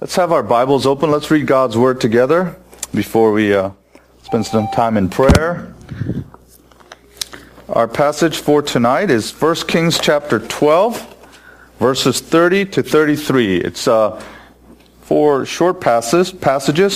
Let's have our Bibles open. Let's read God's Word together before we spend some time in prayer. Our passage for tonight is 1 Kings chapter 12, verses 30 to 33. It's four short passages,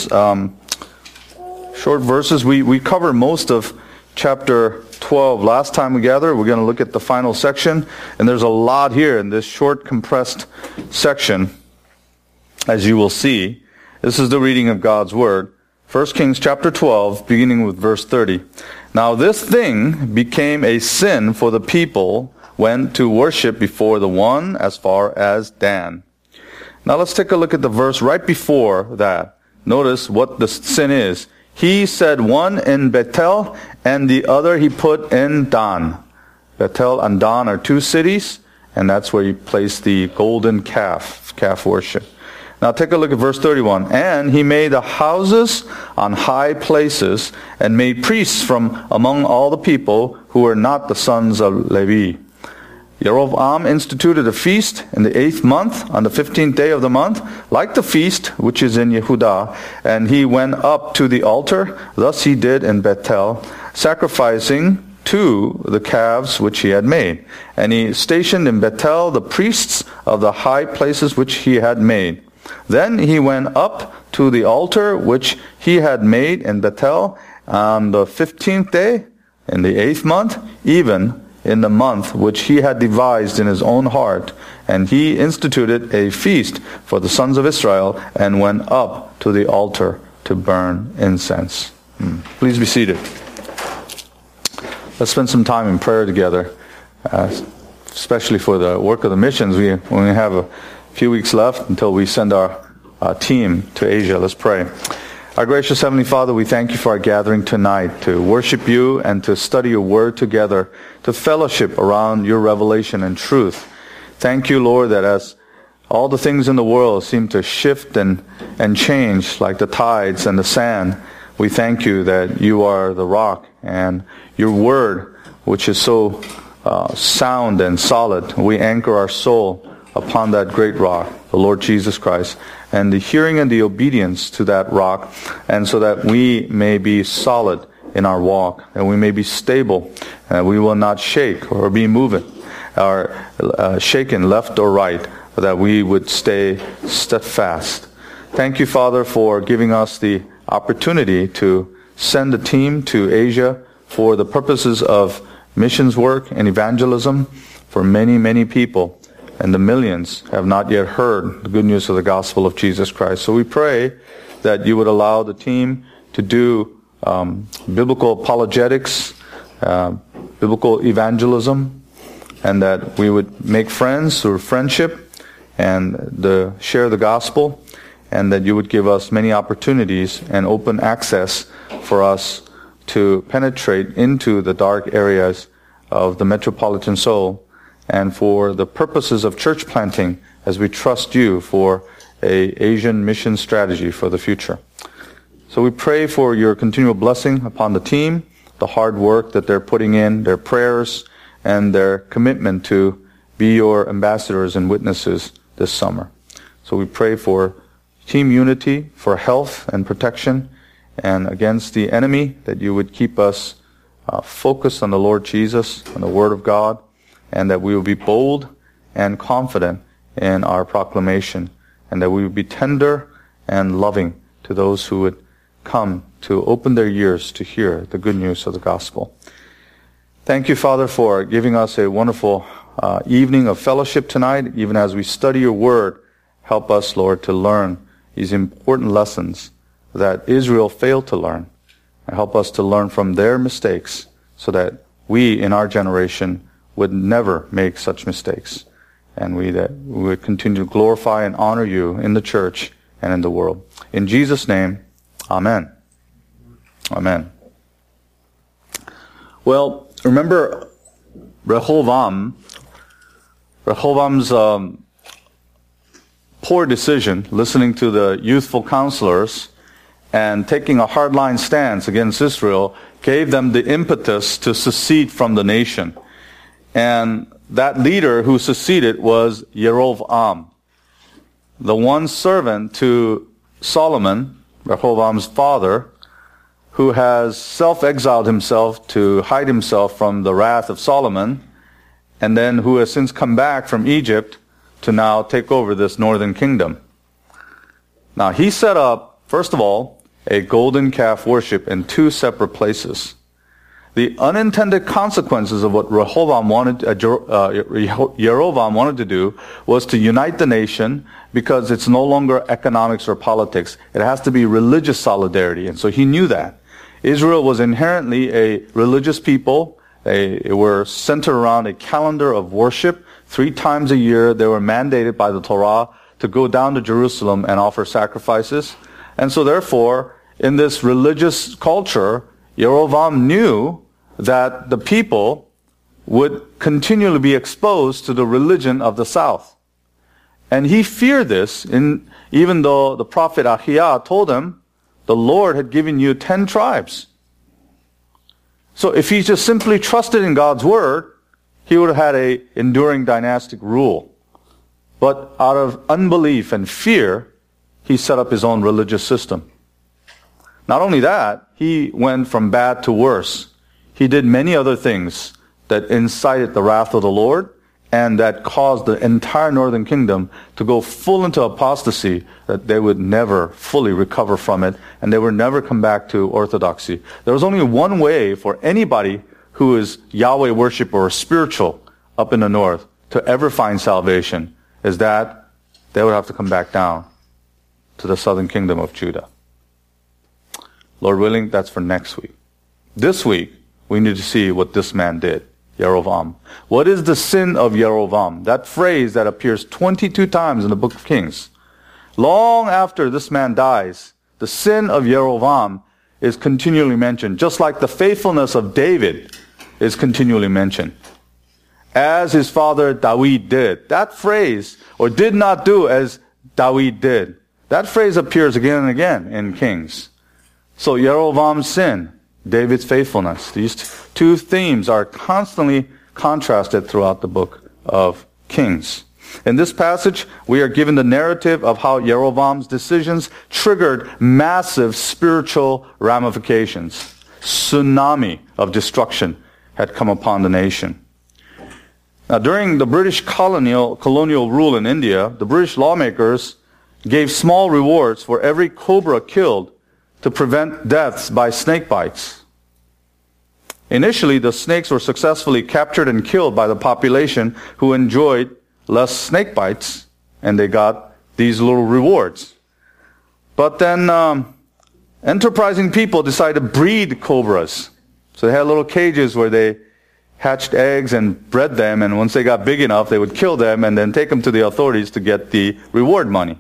short verses. We covered most of chapter 12 last time we gathered. We're going to look at the final section, and there's a lot here in this short, compressed section. As you will see, this is the reading of God's Word. 1 Kings chapter 12, beginning with verse 30. Now this thing became a sin for the people when to worship before the one as far as Dan. Now let's take a look at the verse right before that. Notice what the sin is. He said one in Bethel and the other he put in Dan. Bethel and Dan are two cities, and that's where he placed the golden calf worship. Now take a look at verse 31. And he made the houses on high places and made priests from among all the people who were not the sons of Levi. Yerovam instituted a feast in the 8th month, on the 15th day of the month, like the feast which is in Yehudah. And he went up to the altar, thus he did in Bethel, sacrificing to the calves which he had made. And he stationed in Bethel the priests of the high places which he had made. Then he went up to the altar which he had made in Bethel on the 15th day, in the 8th month, even in the month which he had devised in his own heart. And he instituted a feast for the sons of Israel and went up to the altar to burn incense. Please be seated. Let's spend some time in prayer together, especially for the work of the missions. We only have a few weeks left until we send our team to Asia. Let's pray. Our gracious Heavenly Father, we thank you for our gathering tonight to worship you and to study your word together, to fellowship around your revelation and truth. Thank you, Lord, that as all the things in the world seem to shift and change like the tides and the sand, we thank you that you are the rock, and your word, which is so sound and solid, we anchor our soul upon that great rock, the Lord Jesus Christ, and the hearing and the obedience to that rock, and so that we may be solid in our walk, and we may be stable, and we will not shake or be moving, or shaken left or right, but that we would stay steadfast. Thank you, Father, for giving us the opportunity to send a team to Asia for the purposes of missions work and evangelism for many, many people. And the millions have not yet heard the good news of the gospel of Jesus Christ. So we pray that you would allow the team to do biblical apologetics, biblical evangelism, and that we would make friends through friendship and share the gospel, and that you would give us many opportunities and open access for us to penetrate into the dark areas of the metropolitan Seoul, and for the purposes of church planting as we trust you for an Asian mission strategy for the future. So we pray for your continual blessing upon the team, the hard work that they're putting in, their prayers, and their commitment to be your ambassadors and witnesses this summer. So we pray for team unity, for health and protection, and against the enemy, that you would keep us focused on the Lord Jesus, on the Word of God, and that we will be bold and confident in our proclamation, and that we will be tender and loving to those who would come to open their ears to hear the good news of the gospel. Thank you, Father, for giving us a wonderful evening of fellowship tonight. Even as we study your word, help us, Lord, to learn these important lessons that Israel failed to learn, and help us to learn from their mistakes so that we in our generation would never make such mistakes, and we would continue to glorify and honor you in the church and in the world. In Jesus' name, amen. Amen. Well, remember Rehoboam's poor decision, listening to the youthful counselors and taking a hardline stance against Israel, gave them the impetus to secede from the nation. And that leader who seceded was Yerovam. the one servant to Solomon, Rehoboam's father, who has self-exiled himself to hide himself from the wrath of Solomon, and then who has since come back from Egypt to now take over this northern kingdom. Now, he set up, first of all, a golden calf worship in two separate places. The unintended consequences of what Yerovam wanted to do was to unite the nation, because it's no longer economics or politics. It has to be religious solidarity. And so he knew that. Israel was inherently a religious people. They were centered around a calendar of worship. 3 times a year they were mandated by the Torah to go down to Jerusalem and offer sacrifices. And so therefore, in this religious culture, Yerovam knew that the people would continually be exposed to the religion of the south. And he feared this, even though the prophet Ahiah told him, the Lord had given you 10 tribes. So if he just simply trusted in God's word, he would have had an enduring dynastic rule. But out of unbelief and fear, he set up his own religious system. Not only that, he went from bad to worse. He did many other things that incited the wrath of the Lord, and that caused the entire northern kingdom to go full into apostasy, that they would never fully recover from it, and they would never come back to orthodoxy. There was only one way for anybody who is Yahweh worshiper or spiritual up in the north to ever find salvation, is that they would have to come back down to the southern kingdom of Judah. Lord willing, that's for next week. This week, we need to see what this man did. Yerovam. What is the sin of Yerovam? That phrase that appears 22 times in the book of Kings. Long after this man dies, the sin of Yerovam is continually mentioned, just like the faithfulness of David is continually mentioned. As his father David did. That phrase, or did not do as David did. That phrase appears again and again in Kings. So Yerovam's sin, David's faithfulness. These two themes are constantly contrasted throughout the book of Kings. In this passage, we are given the narrative of how Yerovam's decisions triggered massive spiritual ramifications. Tsunami of destruction had come upon the nation. Now, during the British colonial rule in India, the British lawmakers gave small rewards for every cobra killed to prevent deaths by snake bites. Initially, the snakes were successfully captured and killed by the population who enjoyed less snake bites, and they got these little rewards. But then enterprising people decided to breed cobras. So they had little cages where they hatched eggs and bred them, and once they got big enough, they would kill them and then take them to the authorities to get the reward money.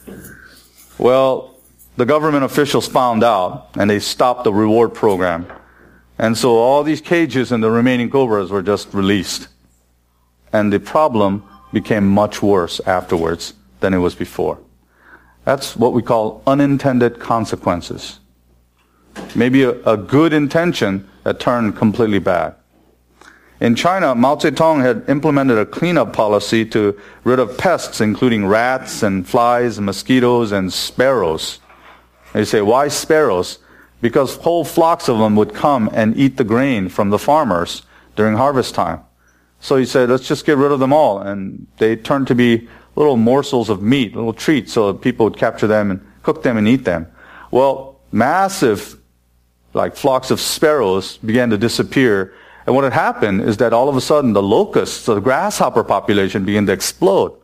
Well, the government officials found out, and they stopped the reward program. And so all these cages and the remaining cobras were just released. And the problem became much worse afterwards than it was before. That's what we call unintended consequences. Maybe a good intention that turned completely bad. In China, Mao Zedong had implemented a cleanup policy to rid of pests, including rats and flies and mosquitoes and sparrows. And you say, why sparrows? Because whole flocks of them would come and eat the grain from the farmers during harvest time. So he said, let's just get rid of them all. And they turned to be little morsels of meat, little treats, so that people would capture them and cook them and eat them. Well, massive, flocks of sparrows began to disappear. And what had happened is that all of a sudden the locusts, the grasshopper population, began to explode.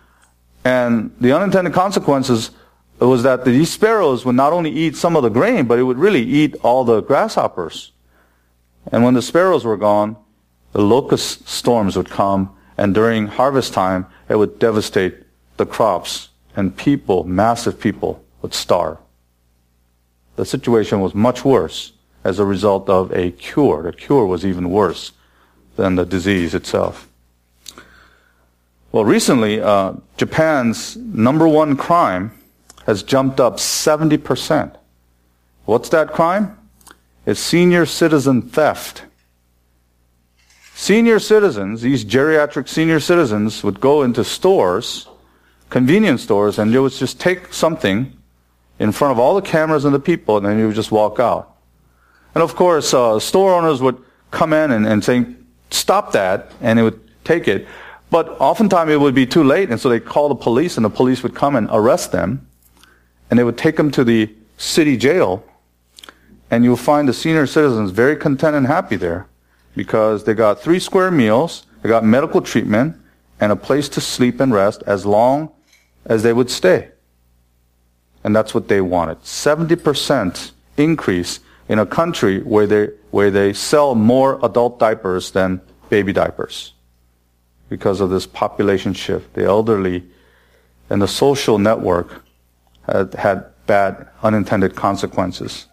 And the unintended consequences was that these sparrows would not only eat some of the grain, but it would really eat all the grasshoppers. And when the sparrows were gone, the locust storms would come, and during harvest time, it would devastate the crops, and people, massive people, would starve. The situation was much worse as a result of a cure. The cure was even worse than the disease itself. Well, recently, Japan's number one crime has jumped up 70%. What's that crime? It's senior citizen theft. Senior citizens, these geriatric senior citizens, would go into stores convenience stores, and they would just take something in front of all the cameras and the people, and then you would just walk out. And of course, store owners would come in and say, stop that, and they would take it. But oftentimes it would be too late, and so they'd call the police, and the police would come and arrest them, and they would take them to the city jail, and you'll find the senior citizens very content and happy there, because they got 3 square meals, they got medical treatment, and a place to sleep and rest as long as they would stay. And that's what they wanted. 70% increase in a country where they sell more adult diapers than baby diapers. Because of this population shift, the elderly and the social network had bad unintended consequences.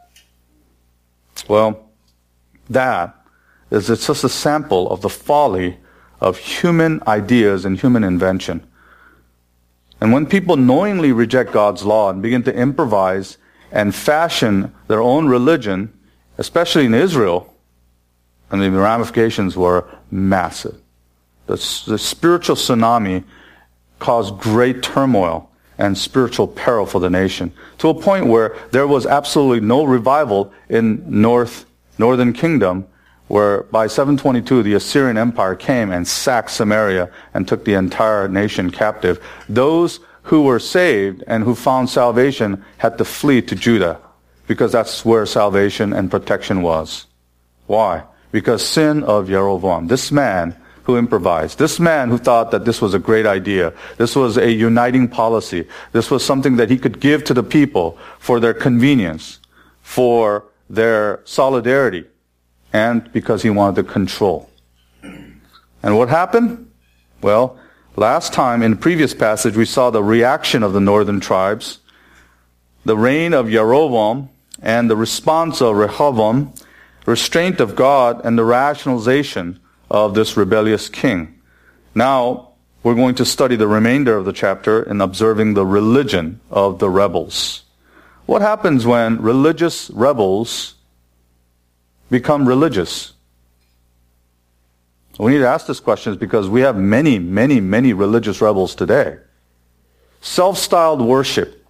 Well, that is just a sample of the folly of human ideas and human invention. And when people knowingly reject God's law and begin to improvise and fashion their own religion, especially in Israel, and the ramifications were massive. The spiritual tsunami caused great turmoil and spiritual peril for the nation, to a point where there was absolutely no revival in northern kingdom, where by 722 the Assyrian Empire came and sacked Samaria and took the entire nation captive. Those who were saved and who found salvation had to flee to Judah, because that's where salvation and protection was. Why? Because sin of Jeroboam, this man who improvised, this man who thought that this was a great idea, this was a uniting policy, this was something that he could give to the people for their convenience, for their solidarity, and because he wanted to control. And what happened? Well, last time in the previous passage we saw the reaction of the northern tribes, the reign of Jeroboam, and the response of Rehoboam, restraint of God, and the rationalization of this rebellious king. Now, we're going to study the remainder of the chapter in observing the religion of the rebels. What happens when religious rebels become religious? We need to ask this question because we have many religious rebels today. Self-styled worship.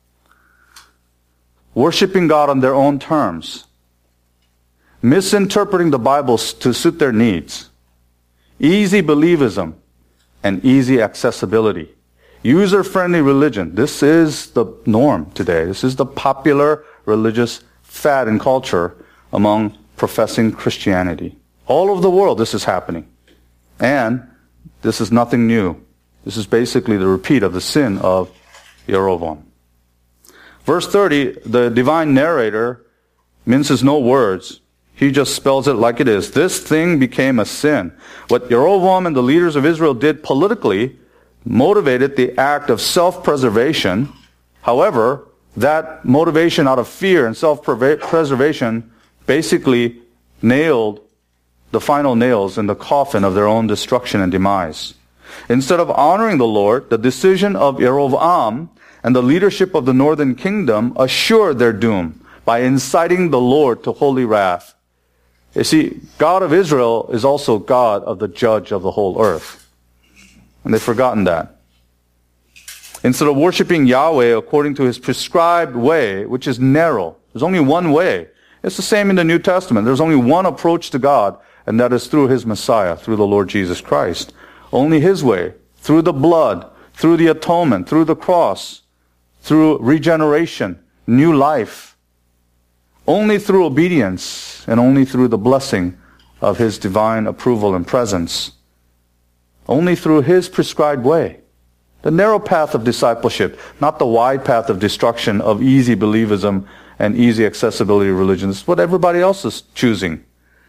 Worshiping God on their own terms. Misinterpreting the Bible to suit their needs. Easy believism and easy accessibility. User-friendly religion. This is the norm today. This is the popular religious fad and culture among professing Christianity. All over the world this is happening. And this is nothing new. This is basically the repeat of the sin of Jeroboam. Verse 30, the divine narrator minces no words. He just spells it like it is. This thing became a sin. What Jeroboam and the leaders of Israel did politically motivated the act of self-preservation. However, that motivation out of fear and self-preservation basically nailed the final nails in the coffin of their own destruction and demise. Instead of honoring the Lord, the decision of Jeroboam and the leadership of the northern kingdom assured their doom by inciting the Lord to holy wrath. You see, God of Israel is also God of the judge of the whole earth. And they've forgotten that. Instead of worshiping Yahweh according to his prescribed way, which is narrow, there's only one way. It's the same in the New Testament. There's only one approach to God, and that is through his Messiah, through the Lord Jesus Christ. Only his way, through the blood, through the atonement, through the cross, through regeneration, new life. Only through obedience and only through the blessing of his divine approval and presence. Only through his prescribed way. The narrow path of discipleship, not the wide path of destruction of easy believism and easy accessibility religion. This is what everybody else is choosing.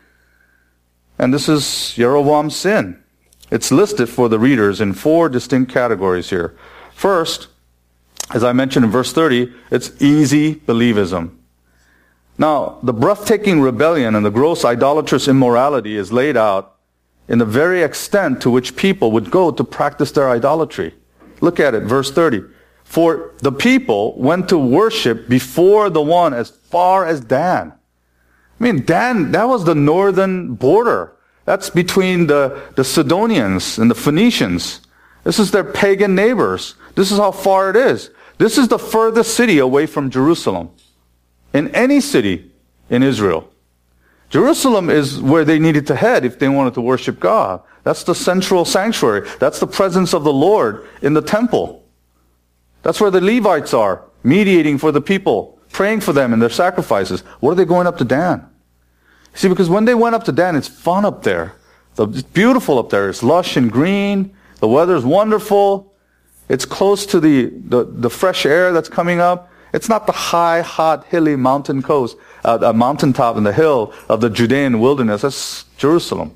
And this is Jeroboam's sin. It's listed for the readers in 4 distinct categories here. First, as I mentioned in verse 30, it's easy believism. Now, the breathtaking rebellion and the gross idolatrous immorality is laid out in the very extent to which people would go to practice their idolatry. Look at it, verse 30. For the people went to worship before the one as far as Dan. I mean, Dan, that was the northern border. That's between the Sidonians and the Phoenicians. This is their pagan neighbors. This is how far it is. This is the furthest city away from Jerusalem. In any city in Israel. Jerusalem is where they needed to head if they wanted to worship God. That's the central sanctuary. That's the presence of the Lord in the temple. That's where the Levites are, mediating for the people, praying for them in their sacrifices. What are they going up to Dan? See, because when they went up to Dan, it's fun up there. It's beautiful up there. It's lush and green. The weather's wonderful. It's close to the fresh air that's coming up. It's not the high, hot, hilly mountain coast, a mountaintop in the hill of the Judean wilderness. That's Jerusalem.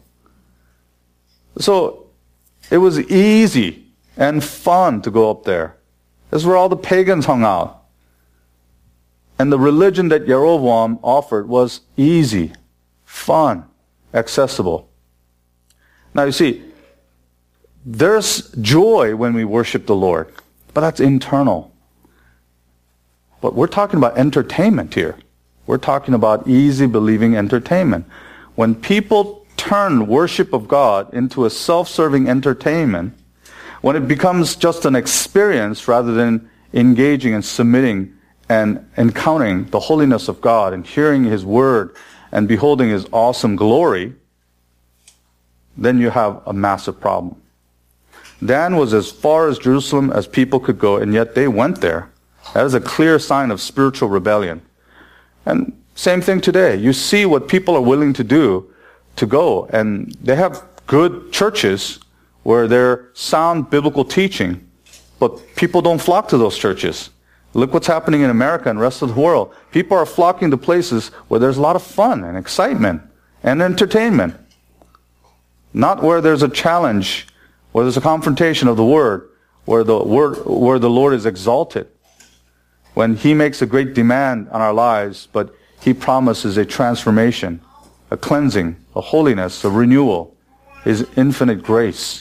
So it was easy and fun to go up there. This is where all the pagans hung out. And the religion that Jeroboam offered was easy, fun, accessible. Now you see, there's joy when we worship the Lord, but that's internal. But we're talking about entertainment here. We're talking about easy believing entertainment. When people turn worship of God into a self-serving entertainment, when it becomes just an experience rather than engaging and submitting and encountering the holiness of God and hearing His word and beholding His awesome glory, then you have a massive problem. Dan was as far as Jerusalem as people could go, and yet they went there. That is a clear sign of spiritual rebellion. And same thing today. You see what people are willing to do to go, and they have good churches where there's sound biblical teaching, but people don't flock to those churches. Look what's happening in America and the rest of the world. People are flocking to places where there's a lot of fun and excitement and entertainment. Not where there's a challenge, where there's a confrontation of the Word, where the Lord is exalted. When He makes a great demand on our lives, but He promises a transformation, a cleansing, a holiness, a renewal, His infinite grace.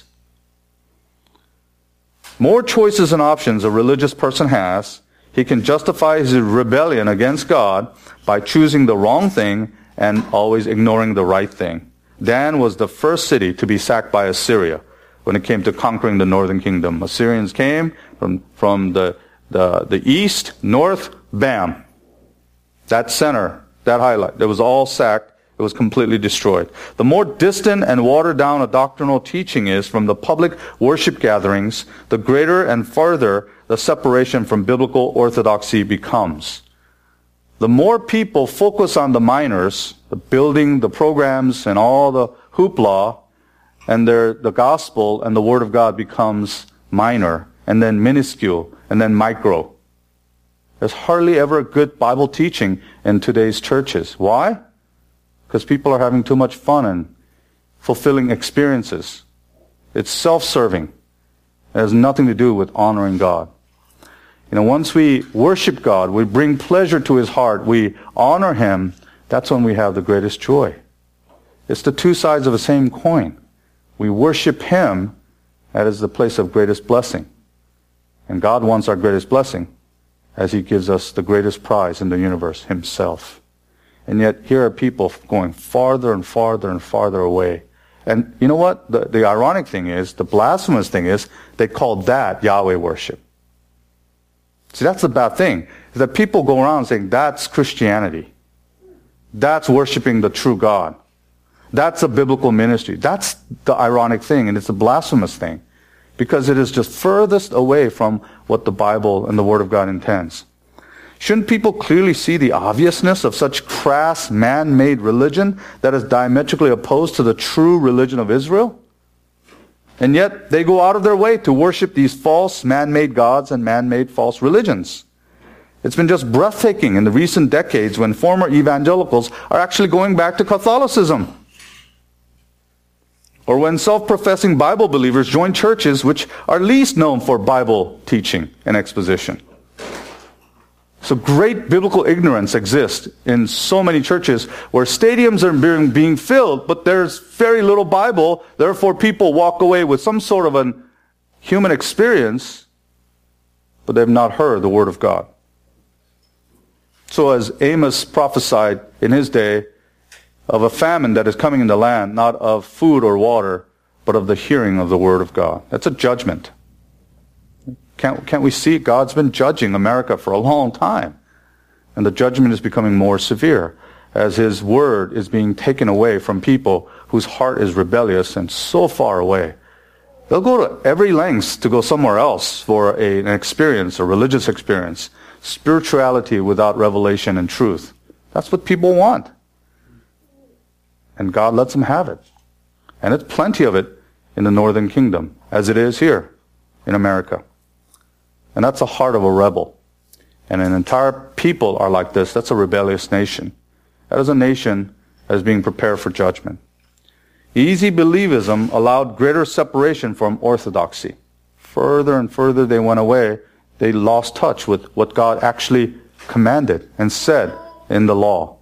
More choices and options a religious person has, he can justify his rebellion against God by choosing the wrong thing and always ignoring the right thing. Dan was the first city to be sacked by Assyria when it came to conquering the northern kingdom. Assyrians came from the east, north, bam. That center, that highlight, it was all sacked. It was completely destroyed. The more distant and watered down a doctrinal teaching is from the public worship gatherings, the greater and further the separation from biblical orthodoxy becomes. The more people focus on the minors, the building, the programs, and all the hoopla, and the gospel and the Word of God becomes minor, and then minuscule, and then micro. There's hardly ever a good Bible teaching in today's churches. Why? Because people are having too much fun and fulfilling experiences. It's self-serving. It has nothing to do with honoring God. Once we worship God, we bring pleasure to His heart, we honor Him, that's when we have the greatest joy. It's the two sides of the same coin. We worship Him, that is the place of greatest blessing. And God wants our greatest blessing as He gives us the greatest prize in the universe, Himself. And yet here are people going farther and farther and farther away. And you know what? The ironic thing is, the blasphemous thing is, they call that Yahweh worship. See, that's the bad thing, is that people go around saying that's Christianity. That's worshiping the true God. That's a biblical ministry. That's the ironic thing, and it's a blasphemous thing, because it is just furthest away from what the Bible and the Word of God intends. Shouldn't people clearly see the obviousness of such crass, man-made religion that is diametrically opposed to the true religion of Israel? And yet, they go out of their way to worship these false man-made gods and man-made false religions. It's been just breathtaking in the recent decades when former evangelicals are actually going back to Catholicism. Or when self-professing Bible believers join churches which are least known for Bible teaching and exposition. So great biblical ignorance exists in so many churches where stadiums are being filled, but there's very little Bible. Therefore, people walk away with some sort of a human experience, but they've not heard the Word of God. So as Amos prophesied in his day of a famine that is coming in the land, not of food or water, but of the hearing of the Word of God. That's a judgment. Can't we see God's been judging America for a long time? And the judgment is becoming more severe as his word is being taken away from people whose heart is rebellious and so far away. They'll go to every length to go somewhere else for an experience, a religious experience. Spirituality without revelation and truth. That's what people want. And God lets them have it. And it's plenty of it in the northern kingdom, as it is here in America. And that's the heart of a rebel. And an entire people are like this. That's a rebellious nation. That is a nation that is being prepared for judgment. Easy believism allowed greater separation from orthodoxy. Further and further they went away, they lost touch with what God actually commanded and said in the law.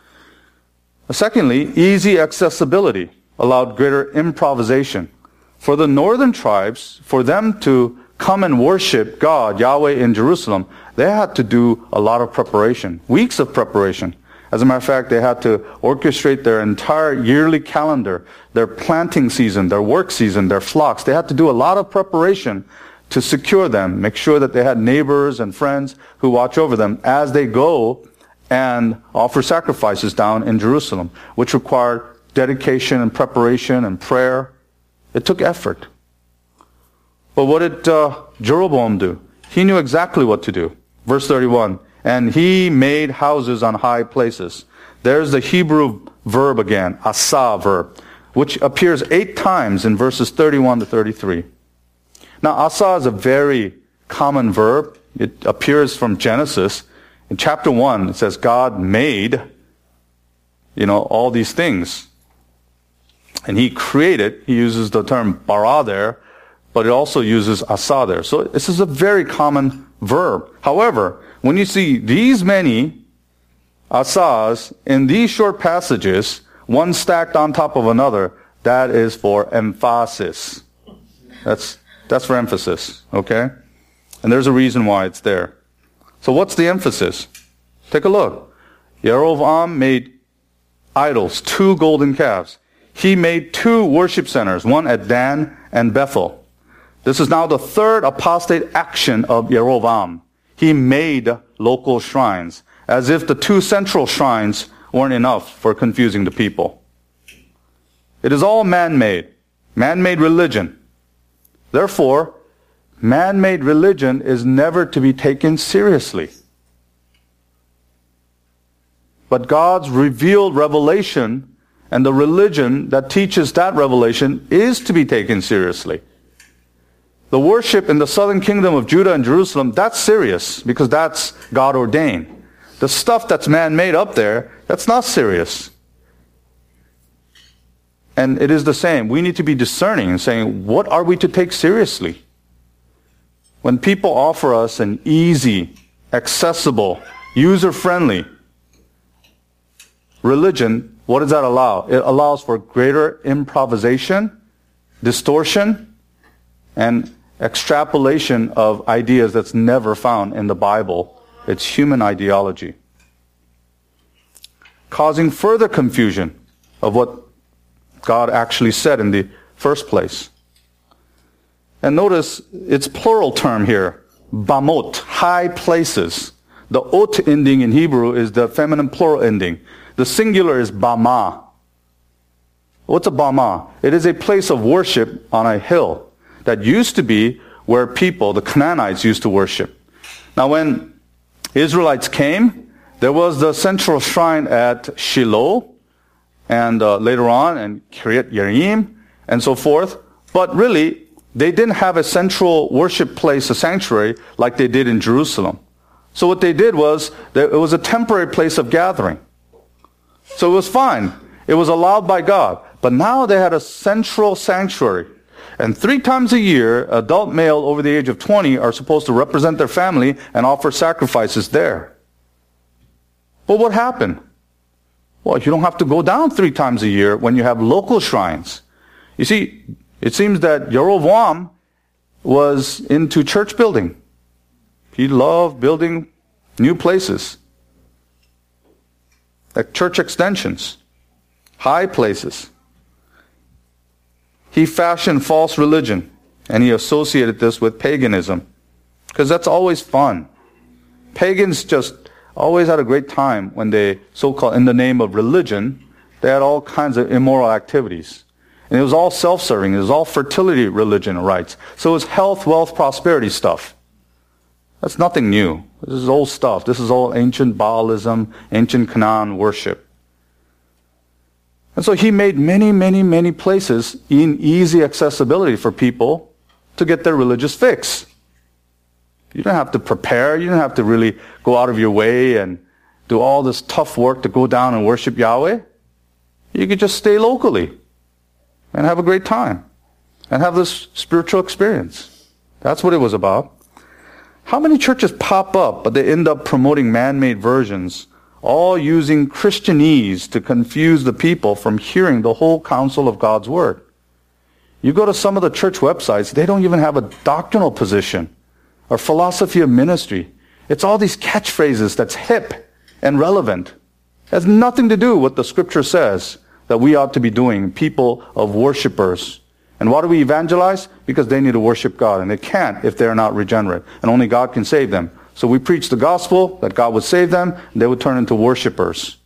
Secondly, easy accessibility allowed greater improvisation. For the northern tribes, for them to come and worship God, Yahweh, in Jerusalem, they had to do a lot of preparation, weeks of preparation. As a matter of fact, they had to orchestrate their entire yearly calendar, their planting season, their work season, their flocks. They had to do a lot of preparation to secure them, make sure that they had neighbors and friends who watch over them as they go and offer sacrifices down in Jerusalem, which required dedication and preparation and prayer. It took effort. But what did Jeroboam do? He knew exactly what to do. Verse 31, and he made houses on high places. There's the Hebrew verb again, asa verb, which appears 8 times in verses 31 to 33. Now, asa is a very common verb. It appears from Genesis. In chapter 1, it says God made, all these things. And he created, he uses the term bara there, but it also uses asa there. So this is a very common verb. However, when you see these many asas in these short passages, one stacked on top of another, that is for emphasis. That's for emphasis, okay? And there's a reason why it's there. So what's the emphasis? Take a look. Yerovam made idols, 2 golden calves. He made 2 worship centers, one at Dan and Bethel. This is now the 3rd apostate action of Yerovam. He made local shrines, as if the 2 central shrines weren't enough for confusing the people. It is all man-made religion. Therefore, man-made religion is never to be taken seriously. But God's revealed revelation and the religion that teaches that revelation is to be taken seriously. The worship in the southern kingdom of Judah and Jerusalem, that's serious because that's God ordained. The stuff that's man-made up there, that's not serious. And it is the same. We need to be discerning and saying, what are we to take seriously? When people offer us an easy, accessible, user-friendly religion, what does that allow? It allows for greater improvisation, distortion, and extrapolation of ideas that's never found in the Bible. It's human ideology. Causing further confusion of what God actually said in the first place. And notice its plural term here, bamot, high places. The ot ending in Hebrew is the feminine plural ending. The singular is bama. What's a bama? It is a place of worship on a hill that used to be where people, the Canaanites, used to worship. Now when Israelites came, there was the central shrine at Shiloh, and later on, and Kiryat Yearim, and so forth. But really, they didn't have a central worship place, a sanctuary, like they did in Jerusalem. So what they did was, it was a temporary place of gathering. So it was fine. It was allowed by God. But now they had a central sanctuary. And 3 times a year, adult male over the age of 20 are supposed to represent their family and offer sacrifices there. But what happened? Well, you don't have to go down 3 times a year when you have local shrines. You see, it seems that Jeroboam was into church building. He loved building new places, like church extensions, high places. He fashioned false religion, and he associated this with paganism. because that's always fun. Pagans just always had a great time when they, so-called, in the name of religion, they had all kinds of immoral activities. And it was all self-serving. It was all fertility religion rites. So it was health, wealth, prosperity stuff. That's nothing new. This is old stuff. This is all ancient Baalism, ancient Canaan worship. And so he made many, many, many places in easy accessibility for people to get their religious fix. You don't have to prepare. You don't have to really go out of your way and do all this tough work to go down and worship Yahweh. You could just stay locally and have a great time and have this spiritual experience. That's what it was about. How many churches pop up, but they end up promoting man-made versions, all using Christianese to confuse the people from hearing the whole counsel of God's Word? You go to some of the church websites, they don't even have a doctrinal position or philosophy of ministry. It's all these catchphrases that's hip and relevant. It has nothing to do with what the Scripture says that we ought to be doing, people of worshipers. And why do we evangelize? Because they need to worship God, and they can't if they're not regenerate. And only God can save them. So we preach the gospel, that God would save them, and they would turn into worshipers.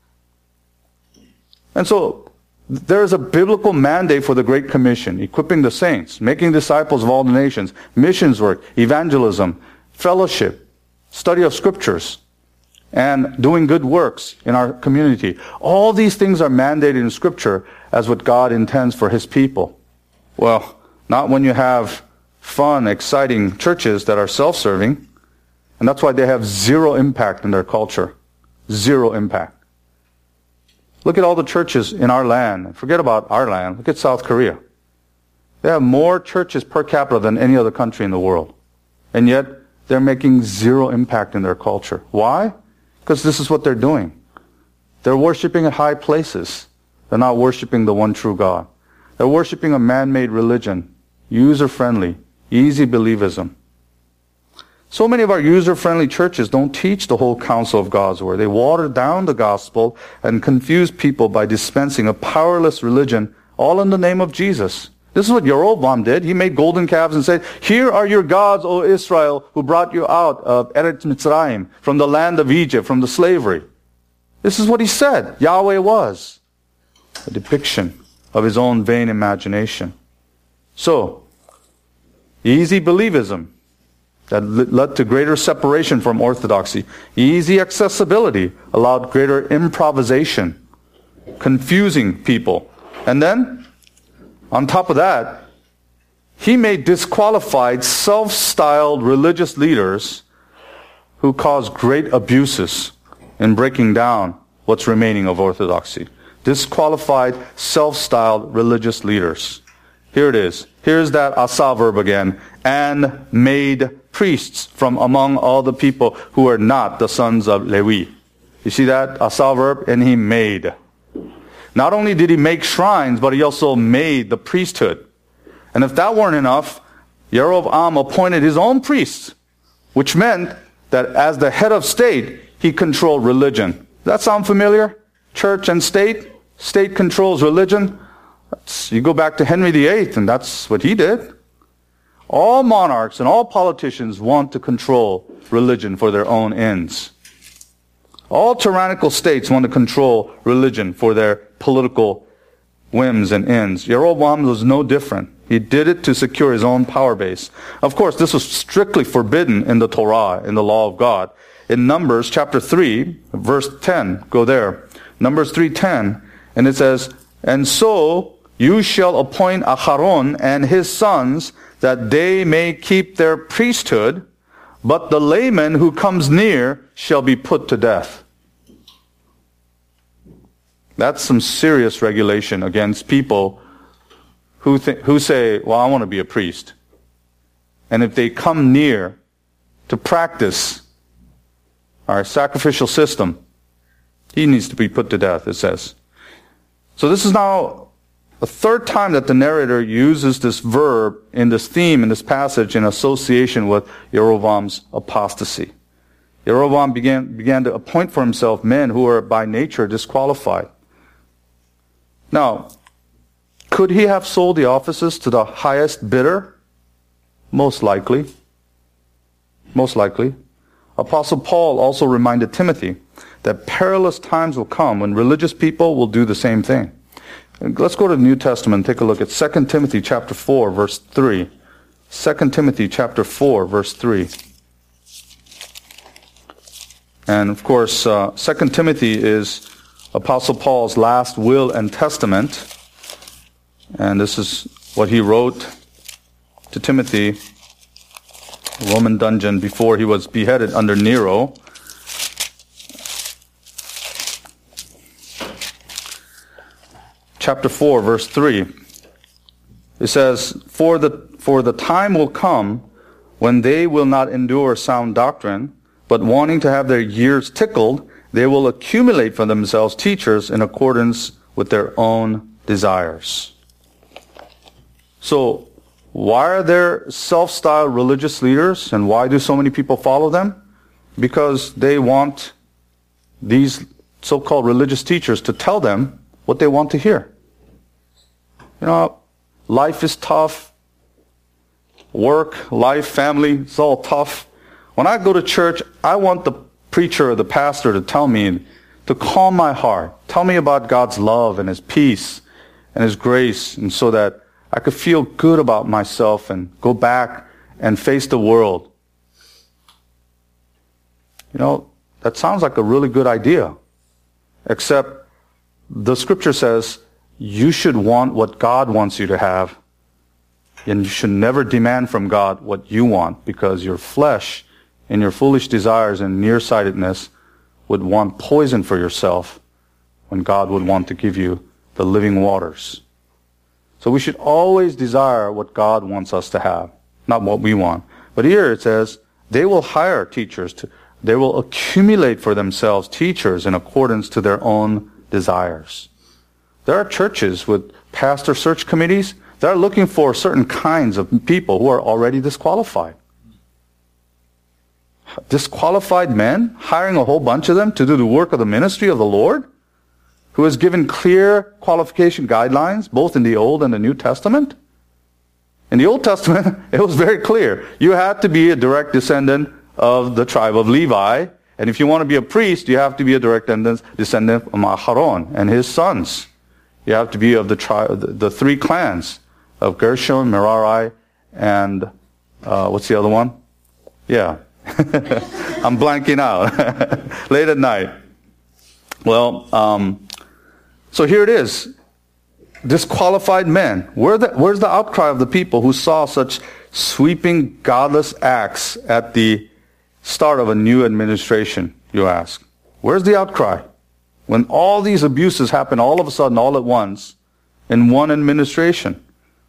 And so there is a biblical mandate for the Great Commission, equipping the saints, making disciples of all the nations, missions work, evangelism, fellowship, study of scriptures, and doing good works in our community. All these things are mandated in Scripture as what God intends for His people. Well, not when you have fun, exciting churches that are self-serving, and that's why they have zero impact in their culture. Zero impact. Look at all the churches in our land. Forget about our land. Look at South Korea. They have more churches per capita than any other country in the world. And yet, they're making zero impact in their culture. Why? Because this is what they're doing. They're worshiping at high places. They're not worshiping the one true God. They're worshiping a man-made religion, user-friendly, easy believism. So many of our user-friendly churches don't teach the whole counsel of God's Word. They water down the gospel and confuse people by dispensing a powerless religion, all in the name of Jesus. This is what Jeroboam did. He made golden calves and said, "Here are your gods, O Israel, who brought you out of Eretz Mitzrayim, from the land of Egypt, from the slavery." This is what he said Yahweh was. A depiction of his own vain imagination. So, easy believism that led to greater separation from orthodoxy. Easy accessibility allowed greater improvisation, confusing people. And then, on top of that, he made disqualified, self-styled religious leaders who caused great abuses in breaking down what's remaining of orthodoxy. Disqualified, self-styled religious leaders. Here it is. Here's that asa verb again. And made priests from among all the people who are not the sons of Levi. You see that asa verb? And he made. Not only did he make shrines, but he also made the priesthood. And if that weren't enough, Jeroboam appointed his own priests, which meant that as the head of state, he controlled religion. Does that sound familiar? Church and state. State controls religion. You go back to Henry VIII, and that's what he did. All monarchs and all politicians want to control religion for their own ends. All tyrannical states want to control religion for their political whims and ends. Jeroboam was no different. He did it to secure his own power base. Of course, this was strictly forbidden in the Torah, in the law of God. In Numbers chapter 3, verse 10, go there. Numbers 3:10, and it says, "And so you shall appoint Aharon and his sons that they may keep their priesthood, but the layman who comes near shall be put to death." That's some serious regulation against people who say, "Well, I want to be a priest." And if they come near to practice our sacrificial system, he needs to be put to death, it says. So this is now the third time that the narrator uses this verb in this theme, in this passage, in association with Jeroboam's apostasy. Jeroboam began to appoint for himself men who were by nature disqualified. Now, could he have sold the offices to the highest bidder? Most likely. most likely. Apostle Paul also reminded Timothy that perilous times will come when religious people will do the same thing. Let's go to the New Testament and take a look at 2 Timothy chapter 4, verse 3. 2 Timothy chapter 4, verse 3. And of course, 2 Timothy is Apostle Paul's last will and testament. And this is what he wrote to Timothy, Roman dungeon, before he was beheaded under Nero. Chapter 4, verse 3. It says, For the time will come when they will not endure sound doctrine, but wanting to have their ears tickled, they will accumulate for themselves teachers in accordance with their own desires. So, why are there self-styled religious leaders, and why do so many people follow them? Because they want these so-called religious teachers to tell them what they want to hear. You know, life is tough. Work, life, family, it's all tough. When I go to church, I want the preacher or the pastor to tell me, to calm my heart. Tell me about God's love and His peace and His grace, and so that I could feel good about myself and go back and face the world. You know, that sounds like a really good idea. Except the scripture says you should want what God wants you to have. And you should never demand from God what you want, because your flesh and your foolish desires and nearsightedness would want poison for yourself when God would want to give you the living waters. So we should always desire what God wants us to have, not what we want. But here it says, they will hire teachers. They will accumulate for themselves teachers in accordance to their own desires. There are churches with pastor search committees that are looking for certain kinds of people who are already disqualified. Disqualified men, hiring a whole bunch of them to do the work of the ministry of the Lord, who has given clear qualification guidelines, both in the Old and the New Testament. In the Old Testament, it was very clear. You had to be a direct descendant of the tribe of Levi, and if you want to be a priest, you have to be a direct descendant of Aharon and his sons. You have to be of the three clans of Gershon, Merari, and what's the other one? Yeah. I'm blanking out. Late at night. Well, so here it is. Disqualified men. Where's the outcry of the people who saw such sweeping godless acts at the start of a new administration, you ask? Where's the outcry? When all these abuses happen all of a sudden, all at once, in one administration.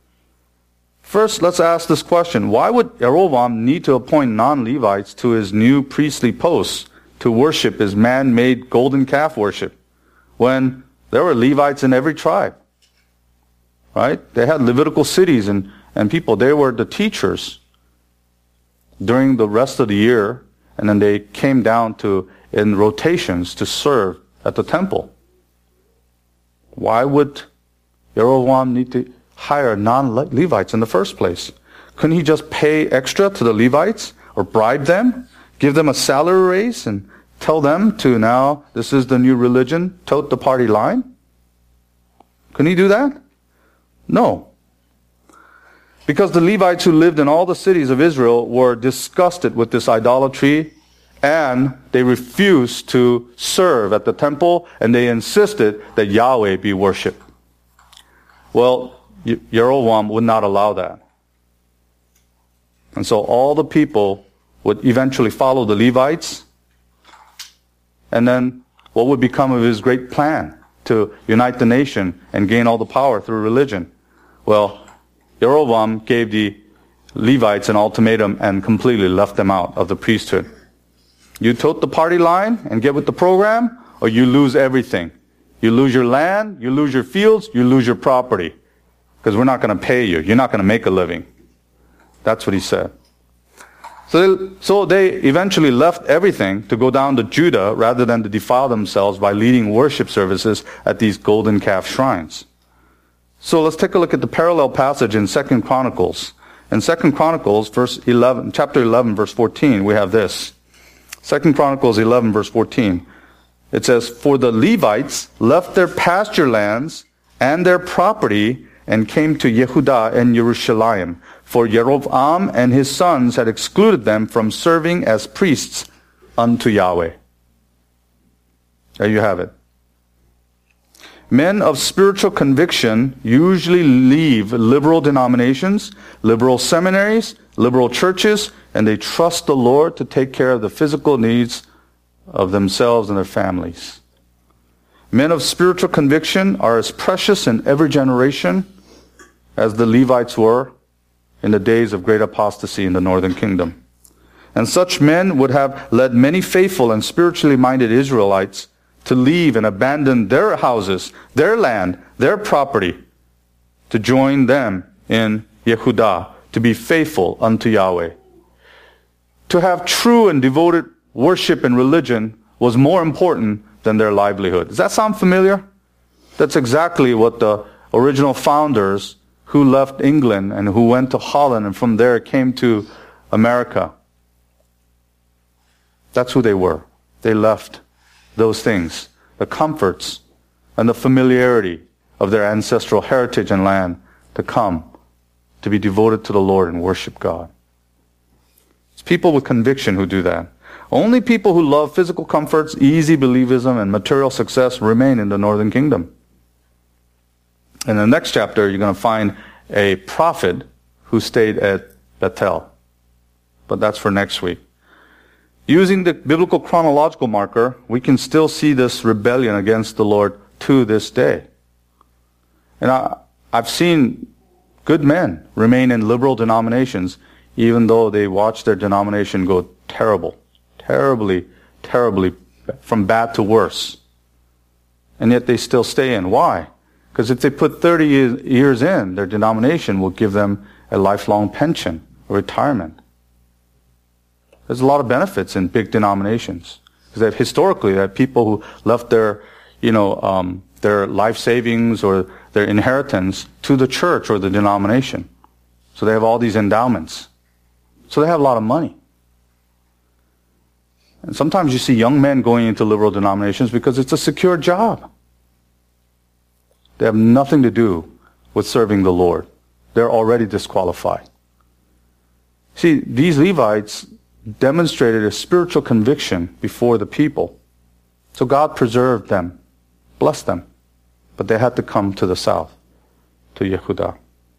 First, let's ask this question. Why would Jeroboam need to appoint non-Levites to his new priestly posts to worship his man-made golden calf worship, when there were Levites in every tribe? Right? They had Levitical cities and people. They were the teachers during the rest of the year, and then they came down in rotations to serve at the temple. Why would Jeroboam need to hire non-Levites in the first place? Couldn't he just pay extra to the Levites, or bribe them, give them a salary raise, and tell them to now, this is the new religion, tote the party line? Couldn't he do that? No. Because the Levites who lived in all the cities of Israel were disgusted with this idolatry, and they refused to serve at the temple, and they insisted that Yahweh be worshipped. Well, Jeroboam would not allow that. And so all the people would eventually follow the Levites, and then what would become of his great plan to unite the nation and gain all the power through religion? Well, Jeroboam gave the Levites an ultimatum and completely left them out of the priesthood. You tote the party line and get with the program, or you lose everything. You lose your land, you lose your fields, you lose your property. Because we're not going to pay you. You're not going to make a living. That's what he said. So they eventually left everything to go down to Judah rather than to defile themselves by leading worship services at these golden calf shrines. So let's take a look at the parallel passage in 2 Chronicles. In 2 Chronicles, chapter 11, verse 14, we have this. 2 Chronicles 11, verse 14. It says, "For the Levites left their pasture lands and their property and came to Yehudah and Jerusalem, for Yerovam and his sons had excluded them from serving as priests unto Yahweh." There you have it. Men of spiritual conviction usually leave liberal denominations, liberal seminaries, liberal churches, and they trust the Lord to take care of the physical needs of themselves and their families. Men of spiritual conviction are as precious in every generation as the Levites were in the days of great apostasy in the northern kingdom. And such men would have led many faithful and spiritually minded Israelites to leave and abandon their houses, their land, their property, to join them in Yehudah, to be faithful unto Yahweh. To have true and devoted worship and religion was more important than their livelihood. Does that sound familiar? That's exactly what the original founders who left England and who went to Holland and from there came to America. That's who they were. They left those things, the comforts and the familiarity of their ancestral heritage and land, to come to be devoted to the Lord and worship God. It's people with conviction who do that. Only people who love physical comforts, easy believism, and material success remain in the northern kingdom. In the next chapter, you're going to find a prophet who stayed at Bethel. But that's for next week. Using the biblical chronological marker, we can still see this rebellion against the Lord to this day. And I've seen good men remain in liberal denominations, even though they watch their denomination go terribly, from bad to worse. And yet they still stay in. Why? Because if they put 30 years in, their denomination will give them a lifelong pension or retirement. There's a lot of benefits in big denominations. Because historically, they have people who left their life savings or their inheritance to the church or the denomination. So they have all these endowments. So they have a lot of money. And sometimes you see young men going into liberal denominations because it's a secure job. They have nothing to do with serving the Lord. They're already disqualified. See, these Levites demonstrated a spiritual conviction before the people. So God preserved them, blessed them. But they had to come to the south, to Yehudah.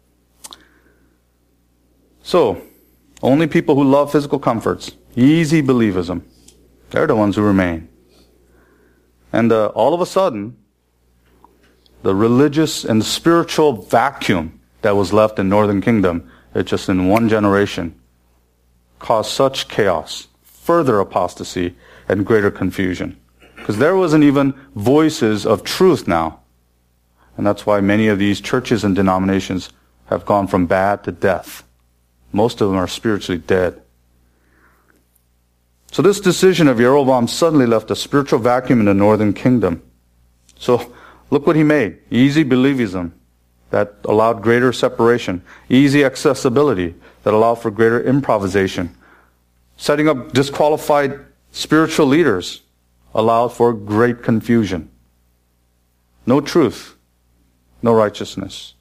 So, only people who love physical comforts, easy believism, they're the ones who remain. And all of a sudden, the religious and spiritual vacuum that was left in Northern Kingdom, it just in one generation, caused such chaos, further apostasy, and greater confusion. Because there wasn't even voices of truth now. And that's why many of these churches and denominations have gone from bad to death. Most of them are spiritually dead. So this decision of Jeroboam suddenly left a spiritual vacuum in the northern kingdom. So look what he made. Easy believism that allowed greater separation. Easy accessibility that allowed for greater improvisation. Setting up disqualified spiritual leaders allowed for great confusion. No truth. No righteousness.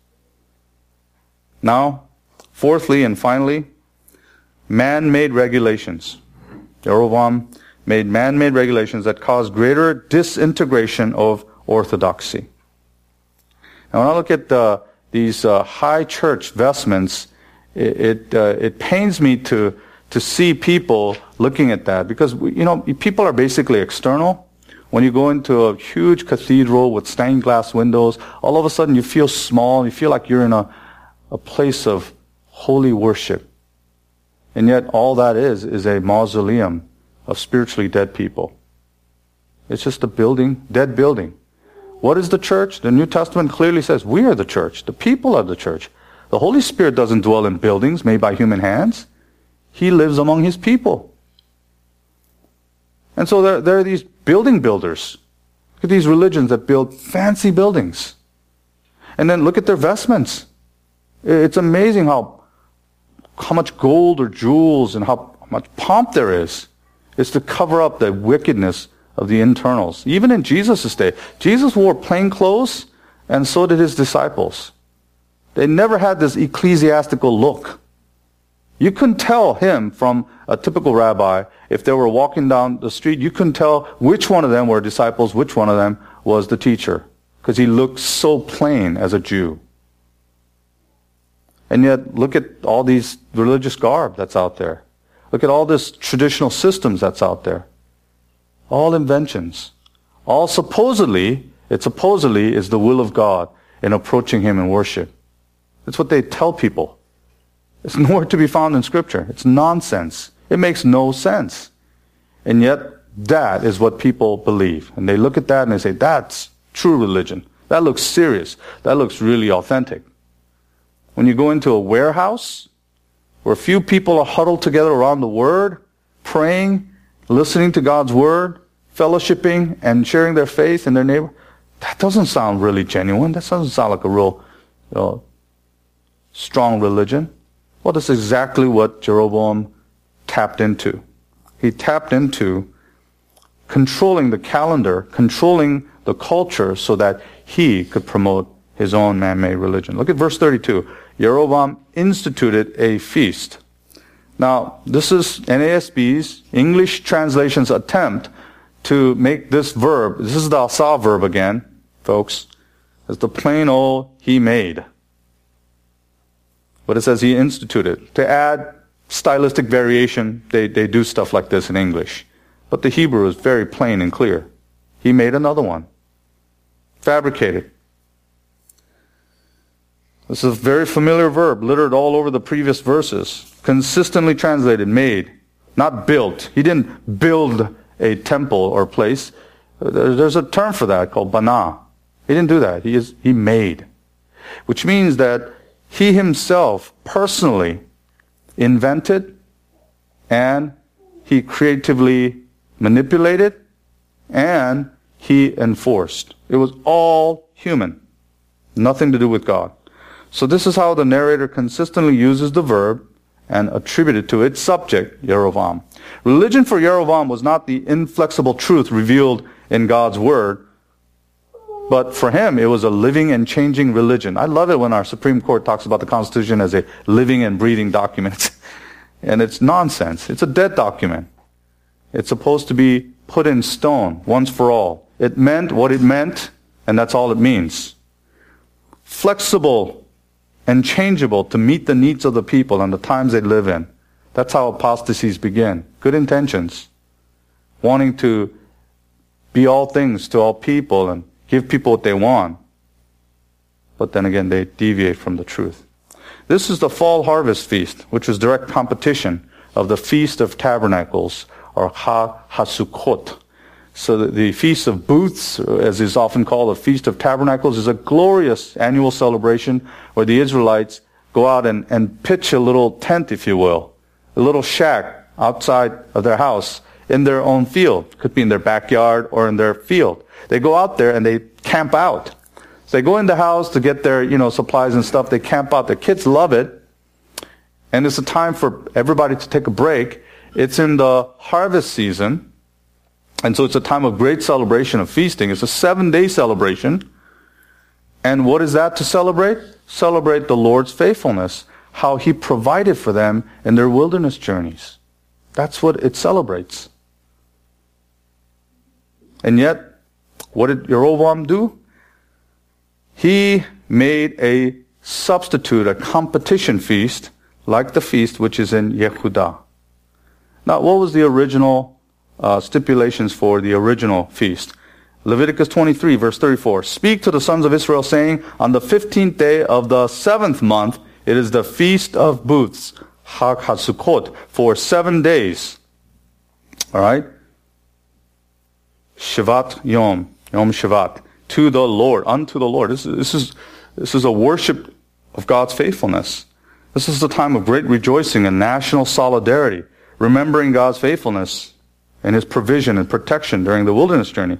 Now, fourthly and finally, man-made regulations. Jeroboam made man-made regulations that caused greater disintegration of orthodoxy. Now, when I look at these high church vestments, it pains me to see people looking at that, because people are basically external. When you go into a huge cathedral with stained glass windows, all of a sudden you feel small. You feel like you're in a place of holy worship. And yet all that is a mausoleum of spiritually dead people. It's just a building, dead building. What is the church? The New Testament clearly says we are the church. The people are the church. The Holy Spirit doesn't dwell in buildings made by human hands. He lives among His people. And so there are these building builders. Look at these religions that build fancy buildings. And then look at their vestments. It's amazing how much gold or jewels and how much pomp there is to cover up the wickedness of the internals. Even in Jesus' day, Jesus wore plain clothes, and so did his disciples. They never had this ecclesiastical look. You couldn't tell him from a typical rabbi. If they were walking down the street, you couldn't tell which one of them were disciples, which one of them was the teacher, because he looked so plain as a Jew. And yet, look at all these religious garb that's out there. Look at all this traditional systems that's out there. All inventions. All supposedly is the will of God in approaching him in worship. That's what they tell people. It's nowhere to be found in Scripture. It's nonsense. It makes no sense. And yet, that is what people believe. And they look at that and they say, that's true religion. That looks serious. That looks really authentic. When you go into a warehouse where a few people are huddled together around the Word, praying, listening to God's Word, fellowshipping, and sharing their faith in their neighbor, that doesn't sound really genuine. That doesn't sound like a real strong religion. Well, that's exactly what Jeroboam tapped into. He tapped into controlling the calendar, controlling the culture so that he could promote his own man-made religion. Look at verse 32. Jeroboam instituted a feast. Now, this is NASB's English translation's attempt to make this verb, this is the asa verb again, folks, as the plain old he made. But it says he instituted. To add stylistic variation, they do stuff like this in English. But the Hebrew is very plain and clear. He made another one. Fabricated. This is a very familiar verb, littered all over the previous verses. Consistently translated, made, not built. He didn't build a temple or place. There's a term for that called bana. He didn't do that. He made. Which means that he himself personally invented and he creatively manipulated and he enforced. It was all human. Nothing to do with God. So this is how the narrator consistently uses the verb and attributed to its subject, Jeroboam. Religion for Jeroboam was not the inflexible truth revealed in God's Word, but for him it was a living and changing religion. I love it when our Supreme Court talks about the Constitution as a living and breathing document. And it's nonsense. It's a dead document. It's supposed to be put in stone once for all. It meant what it meant, and that's all it means. Flexible and changeable to meet the needs of the people and the times they live in. That's how apostasies begin. Good intentions. Wanting to be all things to all people and give people what they want. But then again, they deviate from the truth. This is the fall harvest feast, which was direct competition of the Feast of Tabernacles, or HaSukkot. So the Feast of Booths, as is often called, the Feast of Tabernacles, is a glorious annual celebration where the Israelites go out and pitch a little tent, if you will, a little shack outside of their house in their own field. Could be in their backyard or in their field. They go out there and they camp out. So they go in the house to get their, supplies and stuff. They camp out. Their kids love it. And it's a time for everybody to take a break. It's in the harvest season. And so it's a time of great celebration of feasting. It's a 7-day celebration. And what is that to celebrate? Celebrate the Lord's faithfulness, how He provided for them in their wilderness journeys. That's what it celebrates. And yet, what did Jeroboam do? He made a substitute, a competition feast, like the feast which is in Yehudah. Now, what was the original stipulations for the original feast? Leviticus 23, verse 34. Speak to the sons of Israel, saying, on the 15th day of the 7th month, it is the Feast of Booths, Hag HaSukkot, for 7 days. All right? Shavat Yom Shavat, to the Lord, unto the Lord. This is a worship of God's faithfulness. This is the time of great rejoicing and national solidarity, remembering God's faithfulness and His provision and protection during the wilderness journey.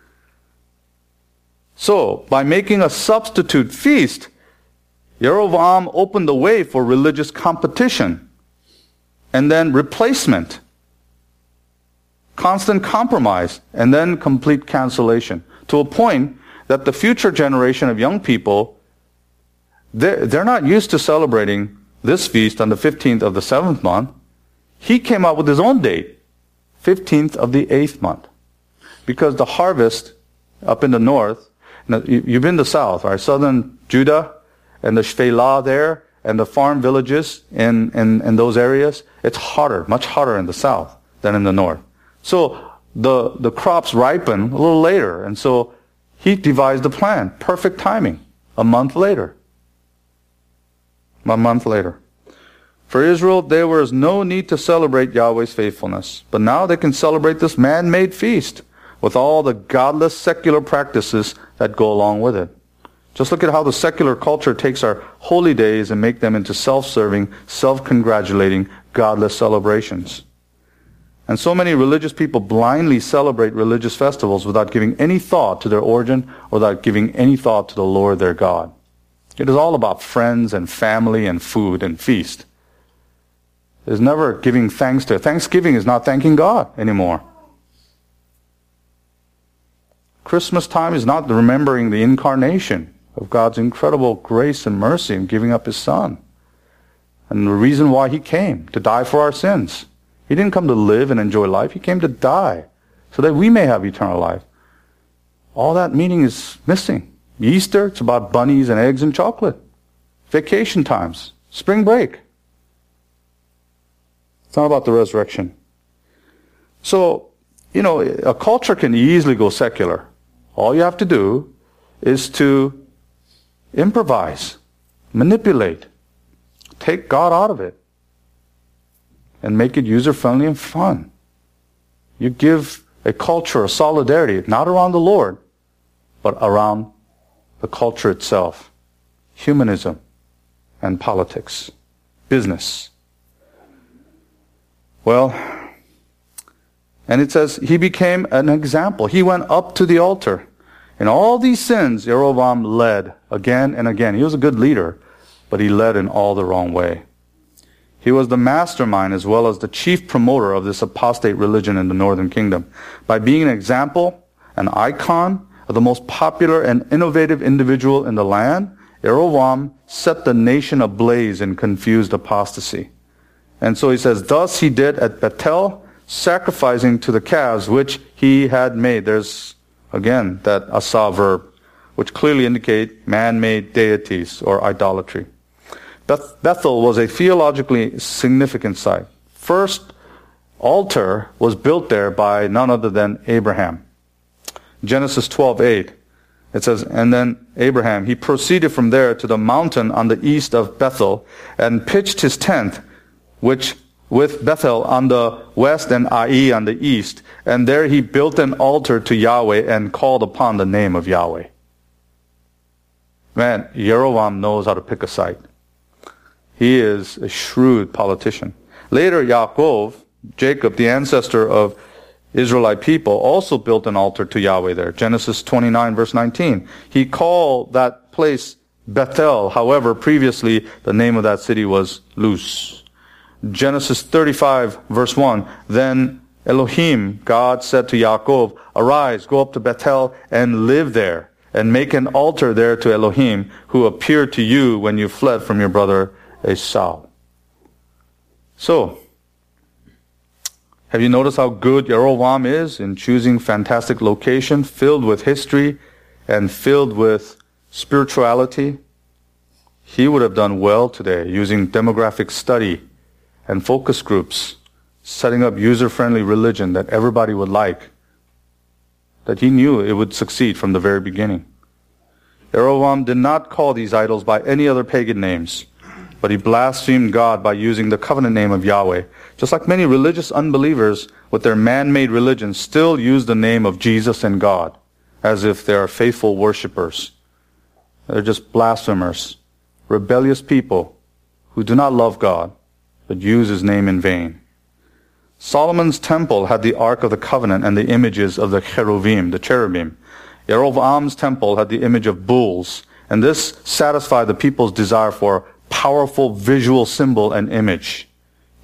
So, by making a substitute feast, Jeroboam opened the way for religious competition and then replacement, constant compromise, and then complete cancellation, to a point that the future generation of young people, they're not used to celebrating this feast on the 15th of the 7th month. He came up with his own date, 15th of the 8th month. Because the harvest up in the north, you've been to the south, right? Southern Judah and the Shphelah there and the farm villages in those areas, it's hotter, much hotter in the south than in the north. So the crops ripen a little later, and so he devised a plan. Perfect timing. A month later. A month later. For Israel, there was no need to celebrate Yahweh's faithfulness. But now they can celebrate this man-made feast with all the godless secular practices that go along with it. Just look at how the secular culture takes our holy days and make them into self-serving, self-congratulating, godless celebrations. And so many religious people blindly celebrate religious festivals without giving any thought to their origin or without giving any thought to the Lord their God. It is all about friends and family and food and feast. There's never giving thanks to it. Thanksgiving is not thanking God anymore. Christmas time is not remembering the incarnation of God's incredible grace and mercy in giving up His Son. And the reason why He came, to die for our sins. He didn't come to live and enjoy life. He came to die so that we may have eternal life. All that meaning is missing. Easter, it's about bunnies and eggs and chocolate. Vacation times, spring break. It's not about the resurrection. So, a culture can easily go secular. All you have to do is to improvise, manipulate, take God out of it, and make it user-friendly and fun. You give a culture of solidarity, not around the Lord, but around the culture itself. Humanism and politics. Business. Well, and it says, he became an example. He went up to the altar. In all these sins, Jeroboam led again and again. He was a good leader, but he led in all the wrong way. He was the mastermind as well as the chief promoter of this apostate religion in the northern kingdom. By being an example, an icon of the most popular and innovative individual in the land, Jeroboam set the nation ablaze in confused apostasy. And so he says, thus he did at Bethel, sacrificing to the calves which he had made. There's, again, that asa verb, which clearly indicate man-made deities or idolatry. Bethel was a theologically significant site. First altar was built there by none other than Abraham. Genesis 12:8. It says, and then Abraham, he proceeded from there to the mountain on the east of Bethel and pitched his tent, which with Bethel on the west and Ai on the east. And there he built an altar to Yahweh and called upon the name of Yahweh. Man, Jeroboam knows how to pick a site. He is a shrewd politician. Later, Yaakov, Jacob, the ancestor of Israelite people, also built an altar to Yahweh there. Genesis 29, verse 19. He called that place Bethel. However, previously, the name of that city was Luz. Genesis 35, verse 1. Then Elohim, God said to Yaakov, arise, go up to Bethel and live there, and make an altar there to Elohim, who appeared to you when you fled from your brother Esau. So, have you noticed how good Jeroboam is in choosing fantastic location filled with history and filled with spirituality? He would have done well today using demographic study and focus groups, setting up user-friendly religion that everybody would like, that he knew it would succeed from the very beginning. Jeroboam did not call these idols by any other pagan names, but he blasphemed God by using the covenant name of Yahweh. Just like many religious unbelievers with their man-made religion still use the name of Jesus and God as if they are faithful worshipers. They're just blasphemers, rebellious people who do not love God but use His name in vain. Solomon's temple had the Ark of the Covenant and the images of the cherubim. Jeroboam's temple had the image of bulls, and this satisfied the people's desire for powerful visual symbol and image.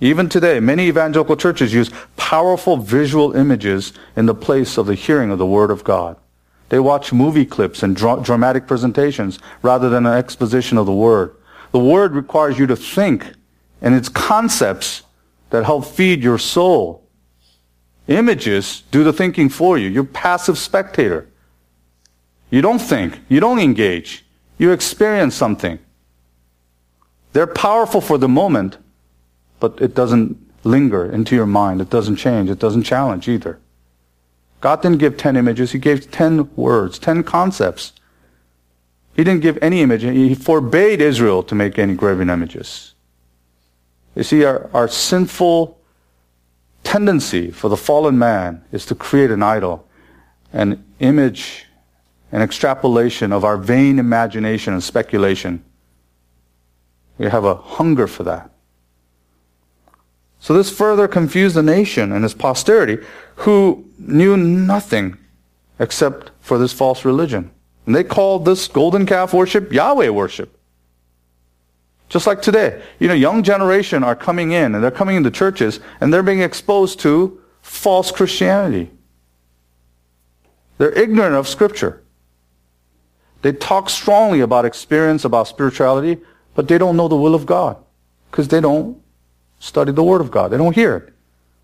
Even today, many evangelical churches use powerful visual images in the place of the hearing of the Word of God. They watch movie clips and dramatic presentations rather than an exposition of the Word. The Word requires you to think, and it's concepts that help feed your soul. Images do the thinking for you. You're a passive spectator. You don't think. You don't engage. You experience something. They're powerful for the moment, but it doesn't linger into your mind. It doesn't change. It doesn't challenge either. God didn't give 10 images. He gave 10 words, 10 concepts. He didn't give any image. He forbade Israel to make any graven images. You see, our sinful tendency for the fallen man is to create an idol, an image, an extrapolation of our vain imagination and speculation. We have a hunger for that. So this further confused the nation and his posterity, who knew nothing except for this false religion. And they called this golden calf worship Yahweh worship. Just like today. Young generation are coming in, and they're coming into churches, and they're being exposed to false Christianity. They're ignorant of Scripture. They talk strongly about experience, about spirituality, but they don't know the will of God because they don't study the Word of God. They don't hear it.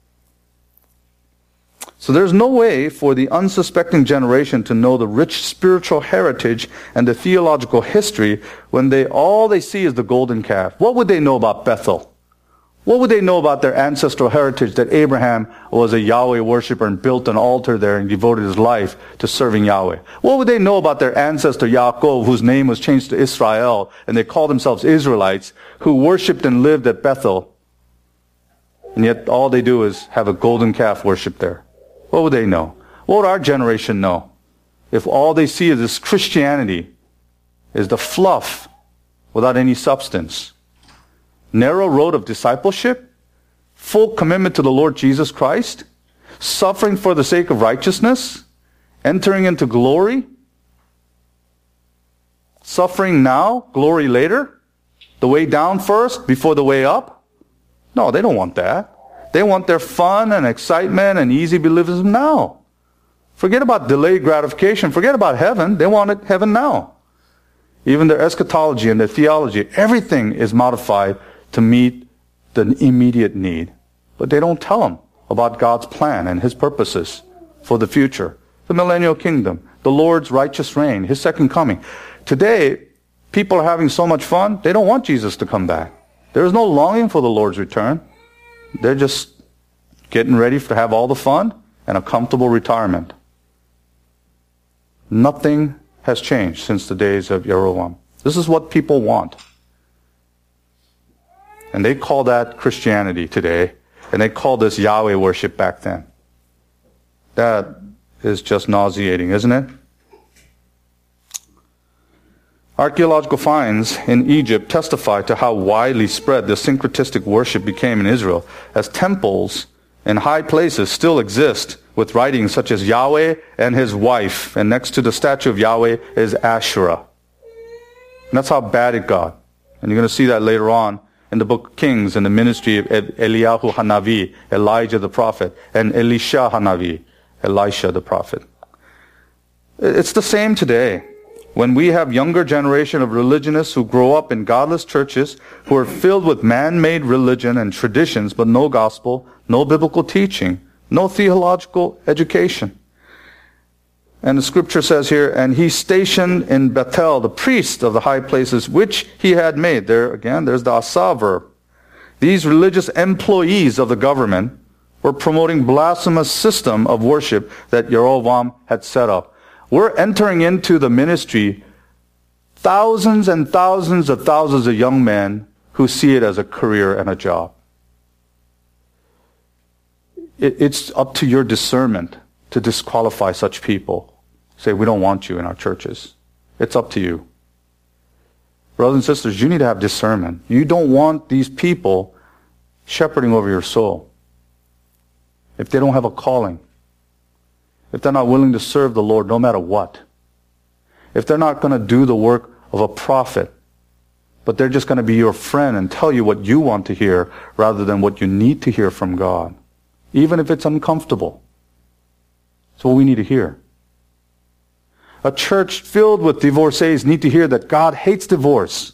So there's no way for the unsuspecting generation to know the rich spiritual heritage and the theological history when all they see is the golden calf. What would they know about Bethel? What would they know about their ancestral heritage that Abraham was a Yahweh worshiper and built an altar there and devoted his life to serving Yahweh? What would they know about their ancestor Yaakov, whose name was changed to Israel, and they called themselves Israelites, who worshipped and lived at Bethel? And yet all they do is have a golden calf worship there. What would they know? What would our generation know if all they see is this Christianity is the fluff without any substance? Narrow road of discipleship, full commitment to the Lord Jesus Christ, suffering for the sake of righteousness, entering into glory, suffering now, glory later, the way down first before the way up. No, they don't want that. They want their fun and excitement and easy believism now. Forget about delayed gratification. Forget about heaven. They want heaven now. Even their eschatology and their theology, everything is modified to meet the immediate need. But they don't tell them about God's plan and His purposes for the future. The millennial kingdom, the Lord's righteous reign, His second coming. Today, people are having so much fun, they don't want Jesus to come back. There is no longing for the Lord's return. They're just getting ready to have all the fun and a comfortable retirement. Nothing has changed since the days of Jeroboam. This is what people want. And they call that Christianity today, and they call this Yahweh worship back then. That is just nauseating, isn't it? Archaeological finds in Egypt testify to how widely spread this syncretistic worship became in Israel, as temples in high places still exist with writings such as Yahweh and His wife, and next to the statue of Yahweh is Asherah. And that's how bad it got. And you're going to see that later on in the book of Kings, in the ministry of Eliyahu Hanavi, Elijah the prophet, and Elisha Hanavi, Elisha the prophet. It's the same today. When we have younger generation of religionists who grow up in godless churches who are filled with man-made religion and traditions, but no gospel, no biblical teaching, no theological education. And the scripture says here, and he stationed in Bethel the priest of the high places which he had made. There again, there's the asa verb. These religious employees of the government were promoting blasphemous system of worship that Jeroboam had set up. We're entering into the ministry thousands and thousands of young men who see it as a career and a job. It's up to your discernment to disqualify such people. Say, we don't want you in our churches. It's up to you. Brothers and sisters, you need to have discernment. You don't want these people shepherding over your soul if they don't have a calling. If they're not willing to serve the Lord no matter what. If they're not going to do the work of a prophet but they're just going to be your friend and tell you what you want to hear rather than what you need to hear from God, even if it's uncomfortable. That's what we need to hear. A church filled with divorcees need to hear that God hates divorce.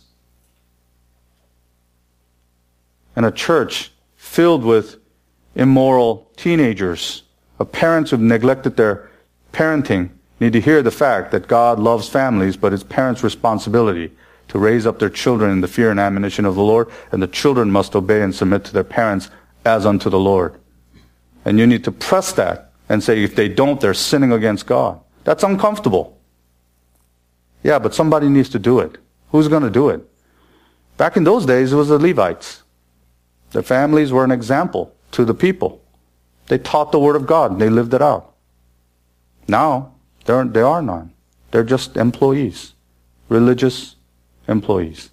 And a church filled with immoral teenagers, of parents who've neglected their parenting, need to hear the fact that God loves families, but it's parents' responsibility to raise up their children in the fear and admonition of the Lord, and the children must obey and submit to their parents as unto the Lord. And you need to press that and say if they don't, they're sinning against God. That's uncomfortable. Yeah, but somebody needs to do it. Who's going to do it? Back in those days, it was the Levites. Their families were an example to the people. They taught the Word of God, and they lived it out. Now, there are none. They're just employees, religious employees.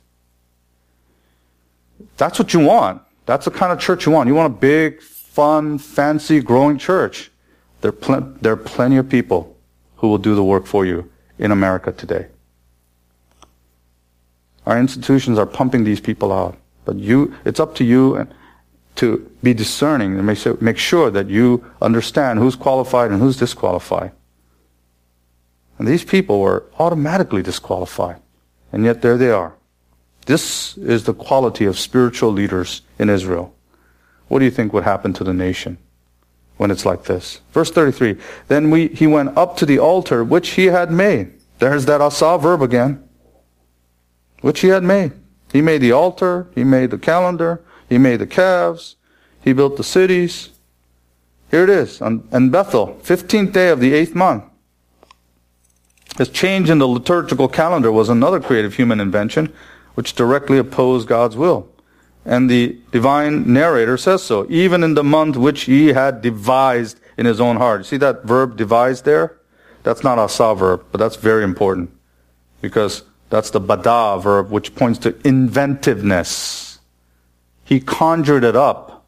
That's what you want. That's the kind of church you want. You want a big, fun, fancy, growing church. There are plenty of people who will do the work for you in America today. Our institutions are pumping these people out. But it's up to you to be discerning and make sure that you understand who's qualified and who's disqualified. And these people were automatically disqualified. And yet there they are. This is the quality of spiritual leaders in Israel. What do you think would happen to the nation when it's like this? Verse 33, then he went up to the altar which he had made. There's that asa verb again. Which he had made. He made the altar, he made the calendar, he made the calves, he built the cities. Here it is, and Bethel, 15th day of the 8th month. This change in the liturgical calendar was another creative human invention which directly opposed God's will. And the divine narrator says so, even in the month which he had devised in his own heart. See that verb devised there? That's not asa verb, but that's very important because that's the bada verb, which points to inventiveness. He conjured it up.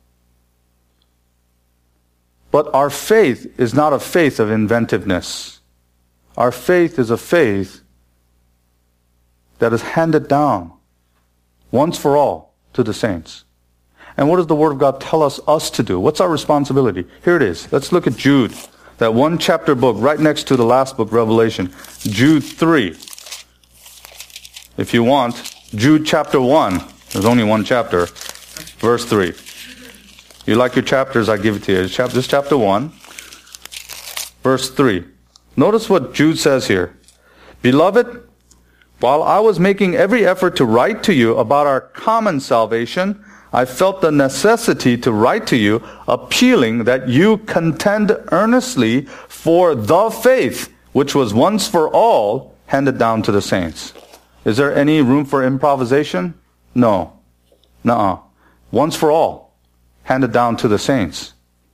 But our faith is not a faith of inventiveness. Our faith is a faith that is handed down once for all to the saints. And what does the Word of God tell us to do? What's our responsibility? Here it is. Let's look at Jude, that one chapter book right next to the last book, Revelation. Jude 3. If you want, Jude chapter 1, there's only one chapter, verse 3. You like your chapters, I give it to you. This is chapter 1, verse 3. Notice what Jude says here. Beloved, while I was making every effort to write to you about our common salvation, I felt the necessity to write to you, appealing that you contend earnestly for the faith which was once for all handed down to the saints. Is there any room for improvisation? No. Nuh-uh. Once for all, handed down to the saints.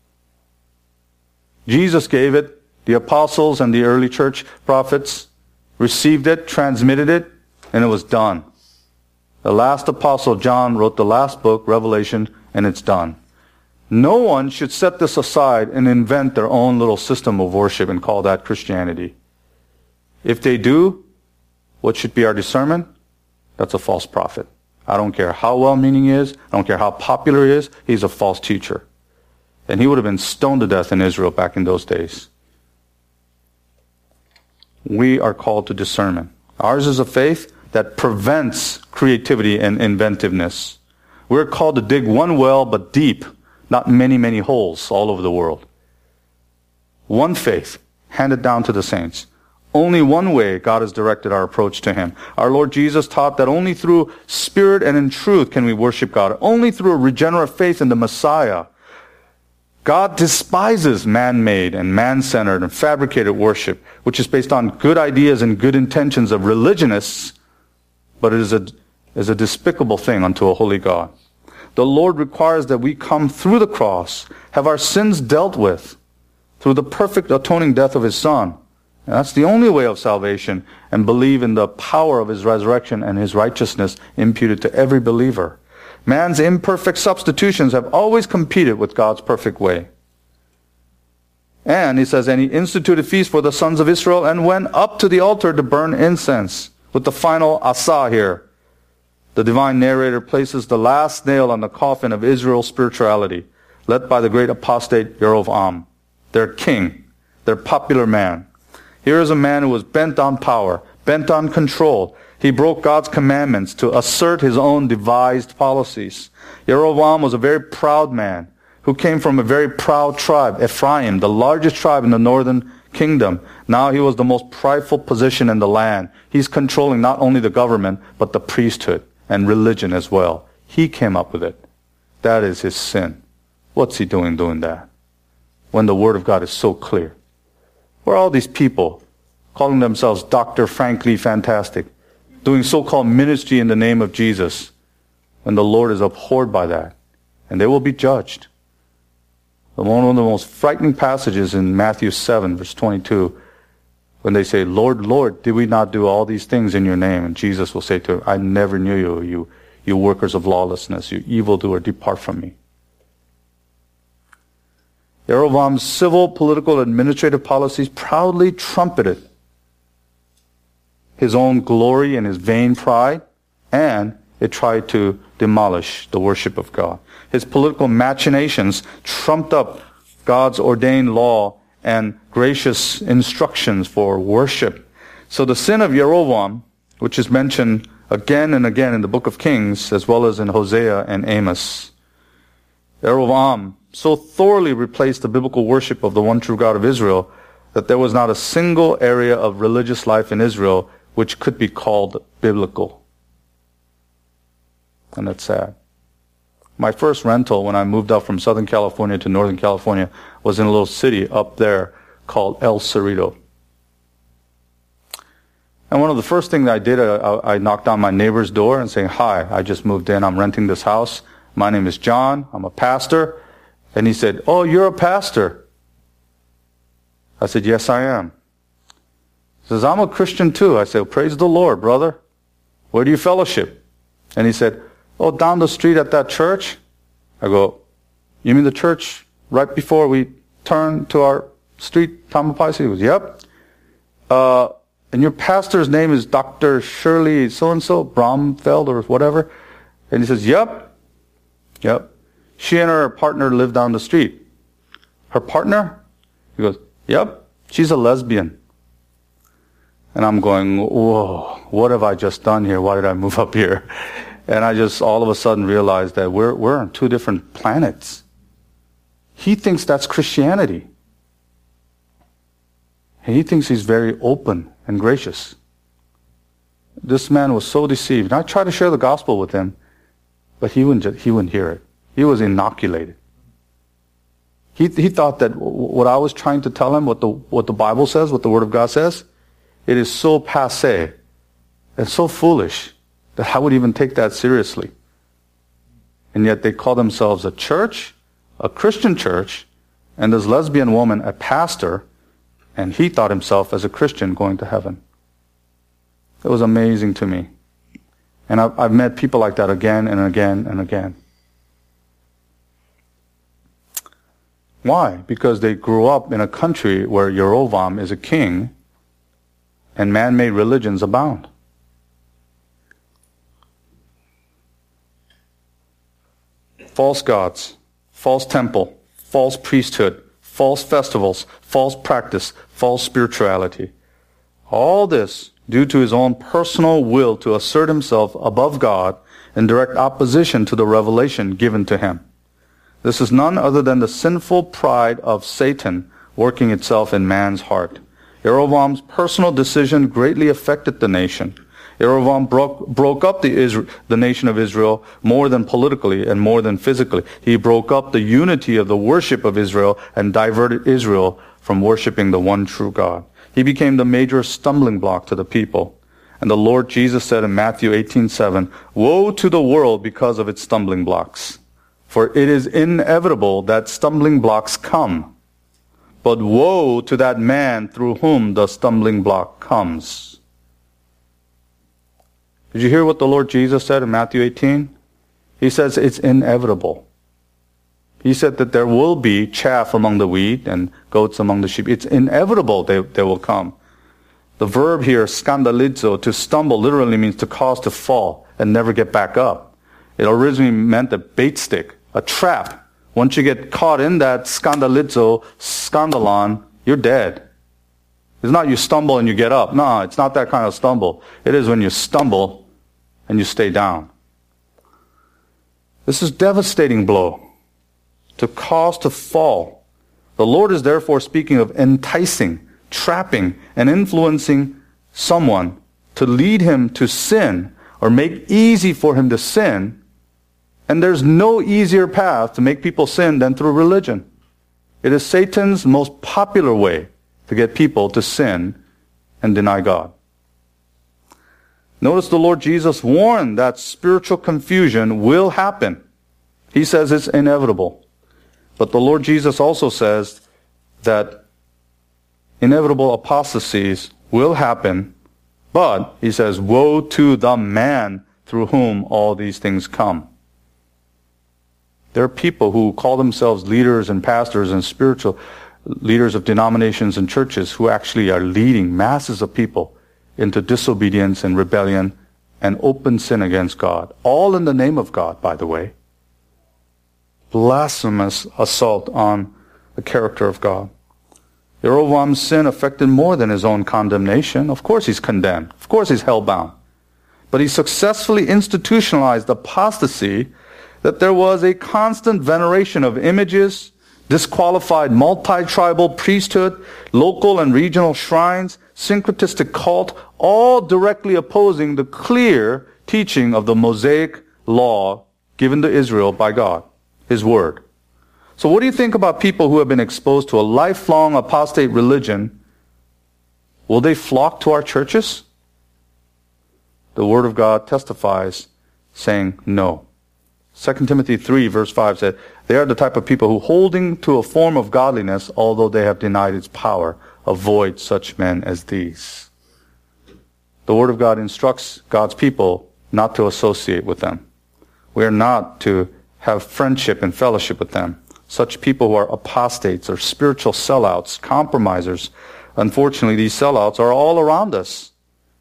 Jesus gave it. The apostles and the early church prophets received it, transmitted it, and it was done. The last apostle, John, wrote the last book, Revelation, and it's done. No one should set this aside and invent their own little system of worship and call that Christianity. If they do, what should be our discernment? That's a false prophet. I don't care how well-meaning he is. I don't care how popular he is. He's a false teacher. And he would have been stoned to death in Israel back in those days. We are called to discernment. Ours is a faith that prevents creativity and inventiveness. We're called to dig one well, but deep, not many, many holes all over the world. One faith handed down to the saints. Only one way God has directed our approach to Him. Our Lord Jesus taught that only through spirit and in truth can we worship God. Only through a regenerate faith in the Messiah. God despises man-made and man-centered and fabricated worship, which is based on good ideas and good intentions of religionists, but it is a despicable thing unto a holy God. The Lord requires that we come through the cross, have our sins dealt with, through the perfect atoning death of His Son. And that's the only way of salvation, and believe in the power of His resurrection and His righteousness imputed to every believer. Man's imperfect substitutions have always competed with God's perfect way. And he says, and he instituted feasts for the sons of Israel and went up to the altar to burn incense, with the final asa here. the divine narrator places the last nail on the coffin of Israel's spirituality, led by the great apostate Yerovam, their king, their popular man. Here is a man who was bent on power, bent on control. He broke God's commandments to assert his own devised policies. Yerovam was a very proud man who came from a very proud tribe, Ephraim, the largest tribe in the northern kingdom. Now he was the most prideful position in the land. He's controlling not only the government, but the priesthood and religion as well. He came up with it. That is his sin. What's he doing that? When the Word of God is so clear. Where are all these people calling themselves Dr. Frankly Fantastic, doing so-called ministry in the name of Jesus, when the Lord is abhorred by that? And they will be judged. One of the most frightening passages in Matthew 7, verse 22, when they say, Lord, Lord, did we not do all these things in your name? And Jesus will say to them, I never knew you, you workers of lawlessness, you evildoer, depart from me. Yeroboam's civil, political, administrative policies proudly trumpeted his own glory and his vain pride, and it tried to demolish the worship of God. His political machinations trumped up God's ordained law and gracious instructions for worship. So the sin of Jeroboam, which is mentioned again and again in the book of Kings, as well as in Hosea and Amos, Jeroboam so thoroughly replaced the biblical worship of the one true God of Israel that there was not a single area of religious life in Israel which could be called biblical. And that's sad. My first rental when I moved up from Southern California to Northern California was in a little city up there called El Cerrito. And one of the first things I did, I knocked on my neighbor's door and saying, hi, I just moved in, I'm renting this house. My name is John, I'm a pastor. And he said, oh, you're a pastor. I said, yes, I am. He says, I'm a Christian too. I said, praise the Lord, brother. Where do you fellowship? And he said, oh, down the street at that church. I go, you mean the church right before we turn to our street, Tamalpais? He goes, yep. And your pastor's name is Dr. Shirley so-and-so, Bromfeld or whatever? And he says, yep. Yep. She and her partner live down the street. Her partner? He goes, yep, she's a lesbian. And I'm going, whoa, what have I just done here? Why did I move up here? And I just all of a sudden realized that we're on two different planets. He thinks that's Christianity. And he thinks he's very open and gracious. This man was so deceived. And I tried to share the gospel with him, but he wouldn't hear it. He was inoculated. He thought that what I was trying to tell him, what the Bible says, what the Word of God says, it is so passé and so foolish that I would even take that seriously. And yet they call themselves a church, a Christian church, and this lesbian woman a pastor, and he thought himself as a Christian going to heaven. It was amazing to me. And I've met people like that again and again and again. Why? Because they grew up in a country where Yerovam is a king and man-made religions abound. False gods, false temple, false priesthood, false festivals, false practice, false spirituality. All this due to his own personal will to assert himself above God in direct opposition to the revelation given to him. This is none other than the sinful pride of Satan working itself in man's heart. Jeroboam's personal decision greatly affected the nation. Jeroboam broke up the nation of Israel more than politically and more than physically. He broke up the unity of the worship of Israel and diverted Israel from worshiping the one true God. He became the major stumbling block to the people. And the Lord Jesus said in Matthew 18:7, woe to the world because of its stumbling blocks. For it is inevitable that stumbling blocks come. But woe to that man through whom the stumbling block comes. Did you hear what the Lord Jesus said in Matthew 18? He says it's inevitable. He said that there will be chaff among the wheat and goats among the sheep. It's inevitable they will come. The verb here, skandalizo, to stumble, literally means to cause to fall. and never get back up. It originally meant a bait stick, a trap. Once you get caught in that skandalizo, skandalon, you're dead. It's not you stumble and you get up. No, it's not that kind of stumble. It is when you stumble and you stay down. This is a devastating blow to cause to fall. The Lord is therefore speaking of enticing, trapping, and influencing someone to lead him to sin or make easy for him to sin. And there's no easier path to make people sin than through religion. It is Satan's most popular way to get people to sin and deny God. Notice the Lord Jesus warned that spiritual confusion will happen. He says it's inevitable. But the Lord Jesus also says that inevitable apostasies will happen, but he says, woe to the man through whom all these things come. There are people who call themselves leaders and pastors and spiritual leaders of denominations and churches who actually are leading masses of people into disobedience and rebellion and open sin against God. All in the name of God, by the way. Blasphemous assault on the character of God. Jeroboam's sin affected more than his own condemnation. Of course he's condemned. Of course he's hellbound. But he successfully institutionalized apostasy, that there was a constant veneration of images, disqualified multi-tribal priesthood, local and regional shrines, syncretistic cult, all directly opposing the clear teaching of the Mosaic law given to Israel by God, His Word. So what do you think about people who have been exposed to a lifelong apostate religion? Will they flock to our churches? The Word of God testifies, saying no. 2 Timothy 3 verse 5 said, they are the type of people who, holding to a form of godliness, although they have denied its power, avoid such men as these. The Word of God instructs God's people not to associate with them. We are not to have friendship and fellowship with them. Such people who are apostates or spiritual sellouts, compromisers, unfortunately these sellouts are all around us.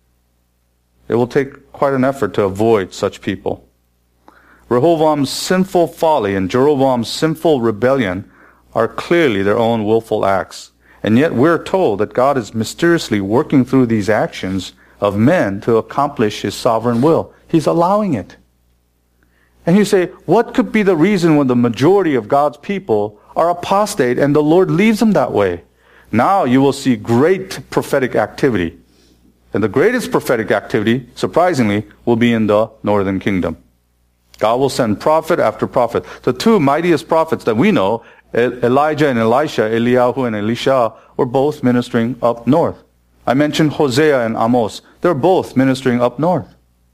It will take quite an effort to avoid such people. Rehoboam's sinful folly and Jeroboam's sinful rebellion are clearly their own willful acts. And yet we're told that God is mysteriously working through these actions of men to accomplish His sovereign will. He's allowing it. And you say, what could be the reason when the majority of God's people are apostate and the Lord leaves them that way? Now you will see great prophetic activity. And the greatest prophetic activity, surprisingly, will be in the northern kingdom. God will send prophet after prophet. The two mightiest prophets that we know, Elijah and Elisha, Eliyahu and Elisha, were both ministering up north. I mentioned Hosea and Amos. They're both ministering up north.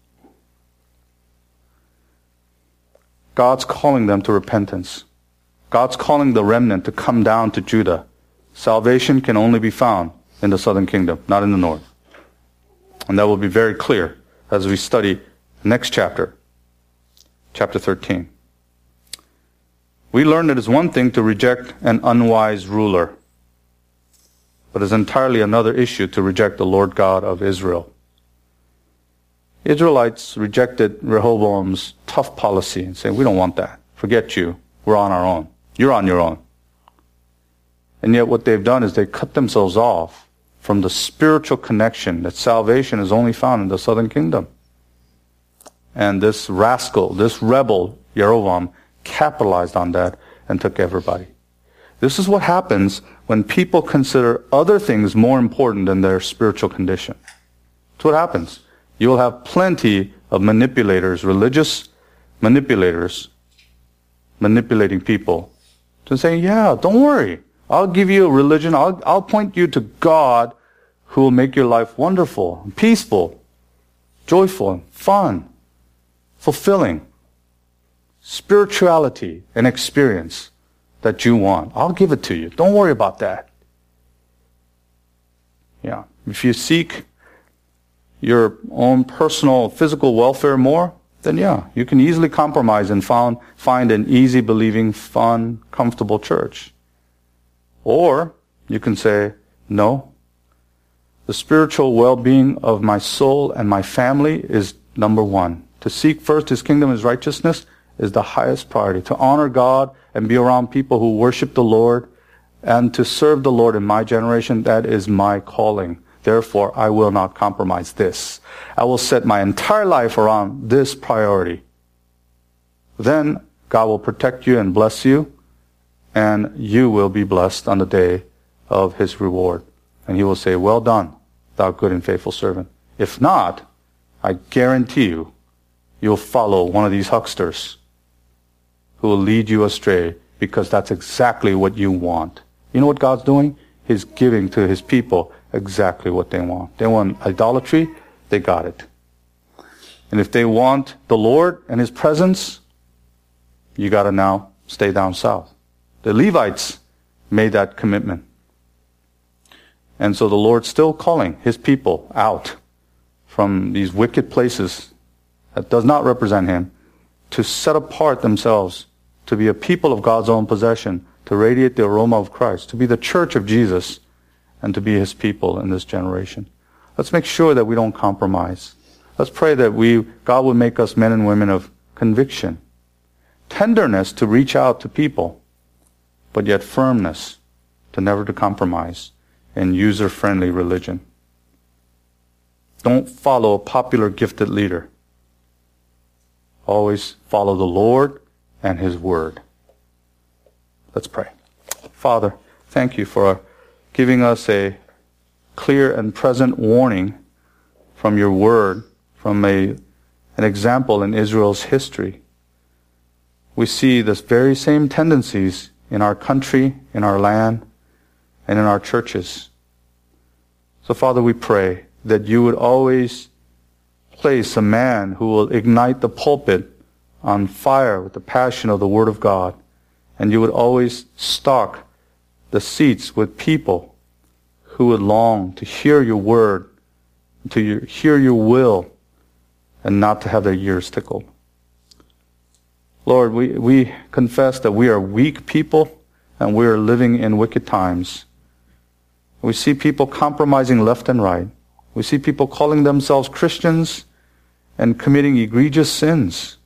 God's calling them to repentance. God's calling the remnant to come down to Judah. Salvation can only be found in the southern kingdom, not in the north. And that will be very clear as we study the next chapter, chapter 13. We learn that it's one thing to reject an unwise ruler, but it's entirely another issue to reject the Lord God of Israel. Israelites rejected Rehoboam's tough policy and said, we don't want that. Forget you. We're on our own. You're on your own. And yet what they've done is they cut themselves off from the spiritual connection that salvation is only found in the southern kingdom. And this rascal, this rebel, Jeroboam, capitalized on that and took everybody. This is what happens when people consider other things more important than their spiritual condition. That's what happens. You will have plenty of manipulators, religious manipulators, manipulating people to say, yeah, don't worry. I'll give you a religion. I'll point you to God who will make your life wonderful, peaceful, joyful, fun, fulfilling. Spirituality and experience that you want. I'll give it to you. Don't worry about that. Yeah. If you seek your own personal physical welfare more, then yeah, you can easily compromise and find an easy believing, fun, comfortable church. Or you can say, no, the spiritual well-being of my soul and my family is number one To seek first His kingdom and His righteousness is the highest priority. To honor God and be around people who worship the Lord and to serve the Lord in my generation, that is my calling. Therefore, I will not compromise this. I will set my entire life around this priority. Then God will protect you and bless you, and you will be blessed on the day of His reward. And He will say, well done, thou good and faithful servant. If not, I guarantee you, you'll follow one of these hucksters who will lead you astray because that's exactly what you want. You know what God's doing? He's giving to His people exactly what they want. They want idolatry, they got it. And if they want the Lord and His presence, you got to now stay down south. The Levites made that commitment. And so the Lord's still calling His people out from these wicked places that does not represent Him to set apart themselves to be a people of God's own possession, to radiate the aroma of Christ, to be the church of Jesus, and to be His people in this generation. Let's make sure that we don't compromise. Let's pray that God will make us men and women of conviction, tenderness to reach out to people, but yet firmness to never to compromise in user-friendly religion. Don't follow a popular gifted leader. Always follow the Lord and His Word. Let's pray. Father, thank You for giving us a clear and present warning from Your Word, from an example in Israel's history. We see this very same tendencies in our country, in our land, and in our churches. So Father, we pray that You would always place a man who will ignite the pulpit on fire with the passion of the Word of God, and You would always stock the seats with people who would long to hear Your Word, to hear Your will, and not to have their ears tickled. Lord, we confess that we are weak people and we are living in wicked times. We see people compromising left and right. We see people calling themselves Christians and committing egregious sins,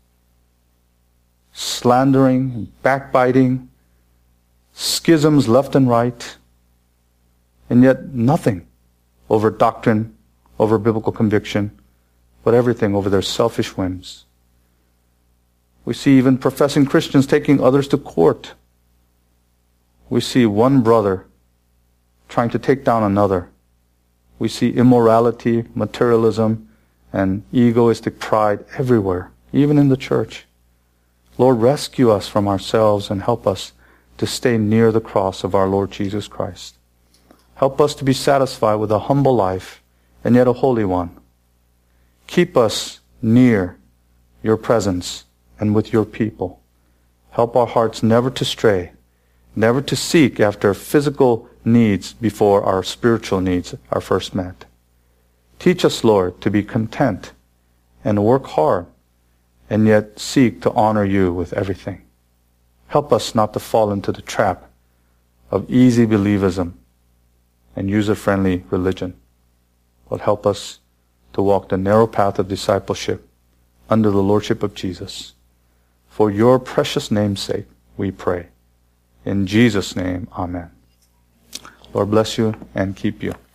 slandering, backbiting, schisms left and right, and yet nothing over doctrine, over biblical conviction, but everything over their selfish whims. We see even professing Christians taking others to court. We see one brother trying to take down another. We see immorality, materialism, and egoistic pride everywhere, even in the church. Lord, rescue us from ourselves and help us to stay near the cross of our Lord Jesus Christ. Help us to be satisfied with a humble life and yet a holy one. Keep us near Your presence and with Your people. Help our hearts never to stray, never to seek after physical needs before our spiritual needs are first met. Teach us, Lord, to be content and work hard and yet seek to honor You with everything. Help us not to fall into the trap of easy believism and user-friendly religion, but help us to walk the narrow path of discipleship under the Lordship of Jesus. For Your precious name's sake, we pray. In Jesus' name, amen. Lord bless you and keep you.